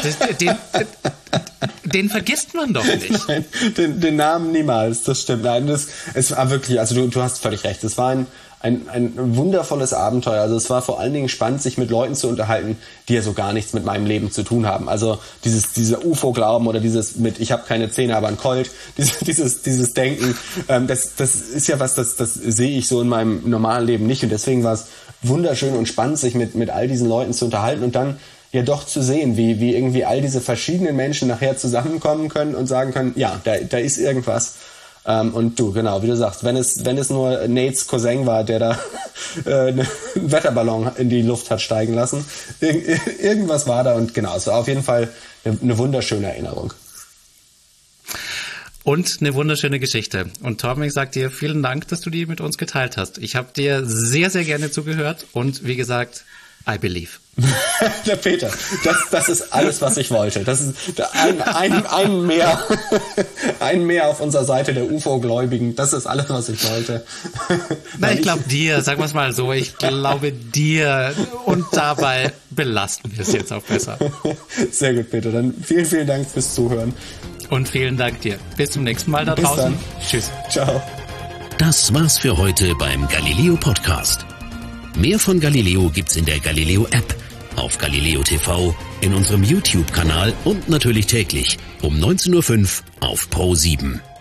den vergisst man doch nicht. Nein, den Namen niemals, das stimmt. Nein, es war wirklich, also du hast völlig recht, es war ein wundervolles Abenteuer. Also es war vor allen Dingen spannend, sich mit Leuten zu unterhalten, die ja so gar nichts mit meinem Leben zu tun haben. Also dieser UFO-Glauben oder dieses mit ich habe keine Zähne, aber ein Colt, dieses Denken, das ist ja was, das sehe ich so in meinem normalen Leben nicht. Und deswegen war es wunderschön und spannend, sich mit all diesen Leuten zu unterhalten und dann ja doch zu sehen, wie irgendwie all diese verschiedenen Menschen nachher zusammenkommen können und sagen können, ja, da ist irgendwas. Und du, genau, wie du sagst, wenn es nur Nates Cousin war, der da einen Wetterballon in die Luft hat steigen lassen, irgendwas war da und genau, es war auf jeden Fall eine wunderschöne Erinnerung. Und eine wunderschöne Geschichte. Und Torben, ich sag dir vielen Dank, dass du die mit uns geteilt hast. Ich habe dir sehr, sehr gerne zugehört und wie gesagt, I believe. Der Peter, das ist alles, was ich wollte. Das ist ein mehr auf unserer Seite der UFO-Gläubigen. Das ist alles, was ich wollte. Na, ich glaube dir, sagen wir es mal so, ich glaube dir und dabei belasten wir es jetzt auch besser. Sehr gut, Peter. Dann vielen, vielen Dank fürs Zuhören. Und vielen Dank dir. Bis zum nächsten Mal da draußen. Tschüss. Ciao. Das war's für heute beim Galileo Podcast. Mehr von Galileo gibt's in der Galileo App, auf Galileo TV, in unserem YouTube-Kanal und natürlich täglich um 19:05 Uhr auf Pro7.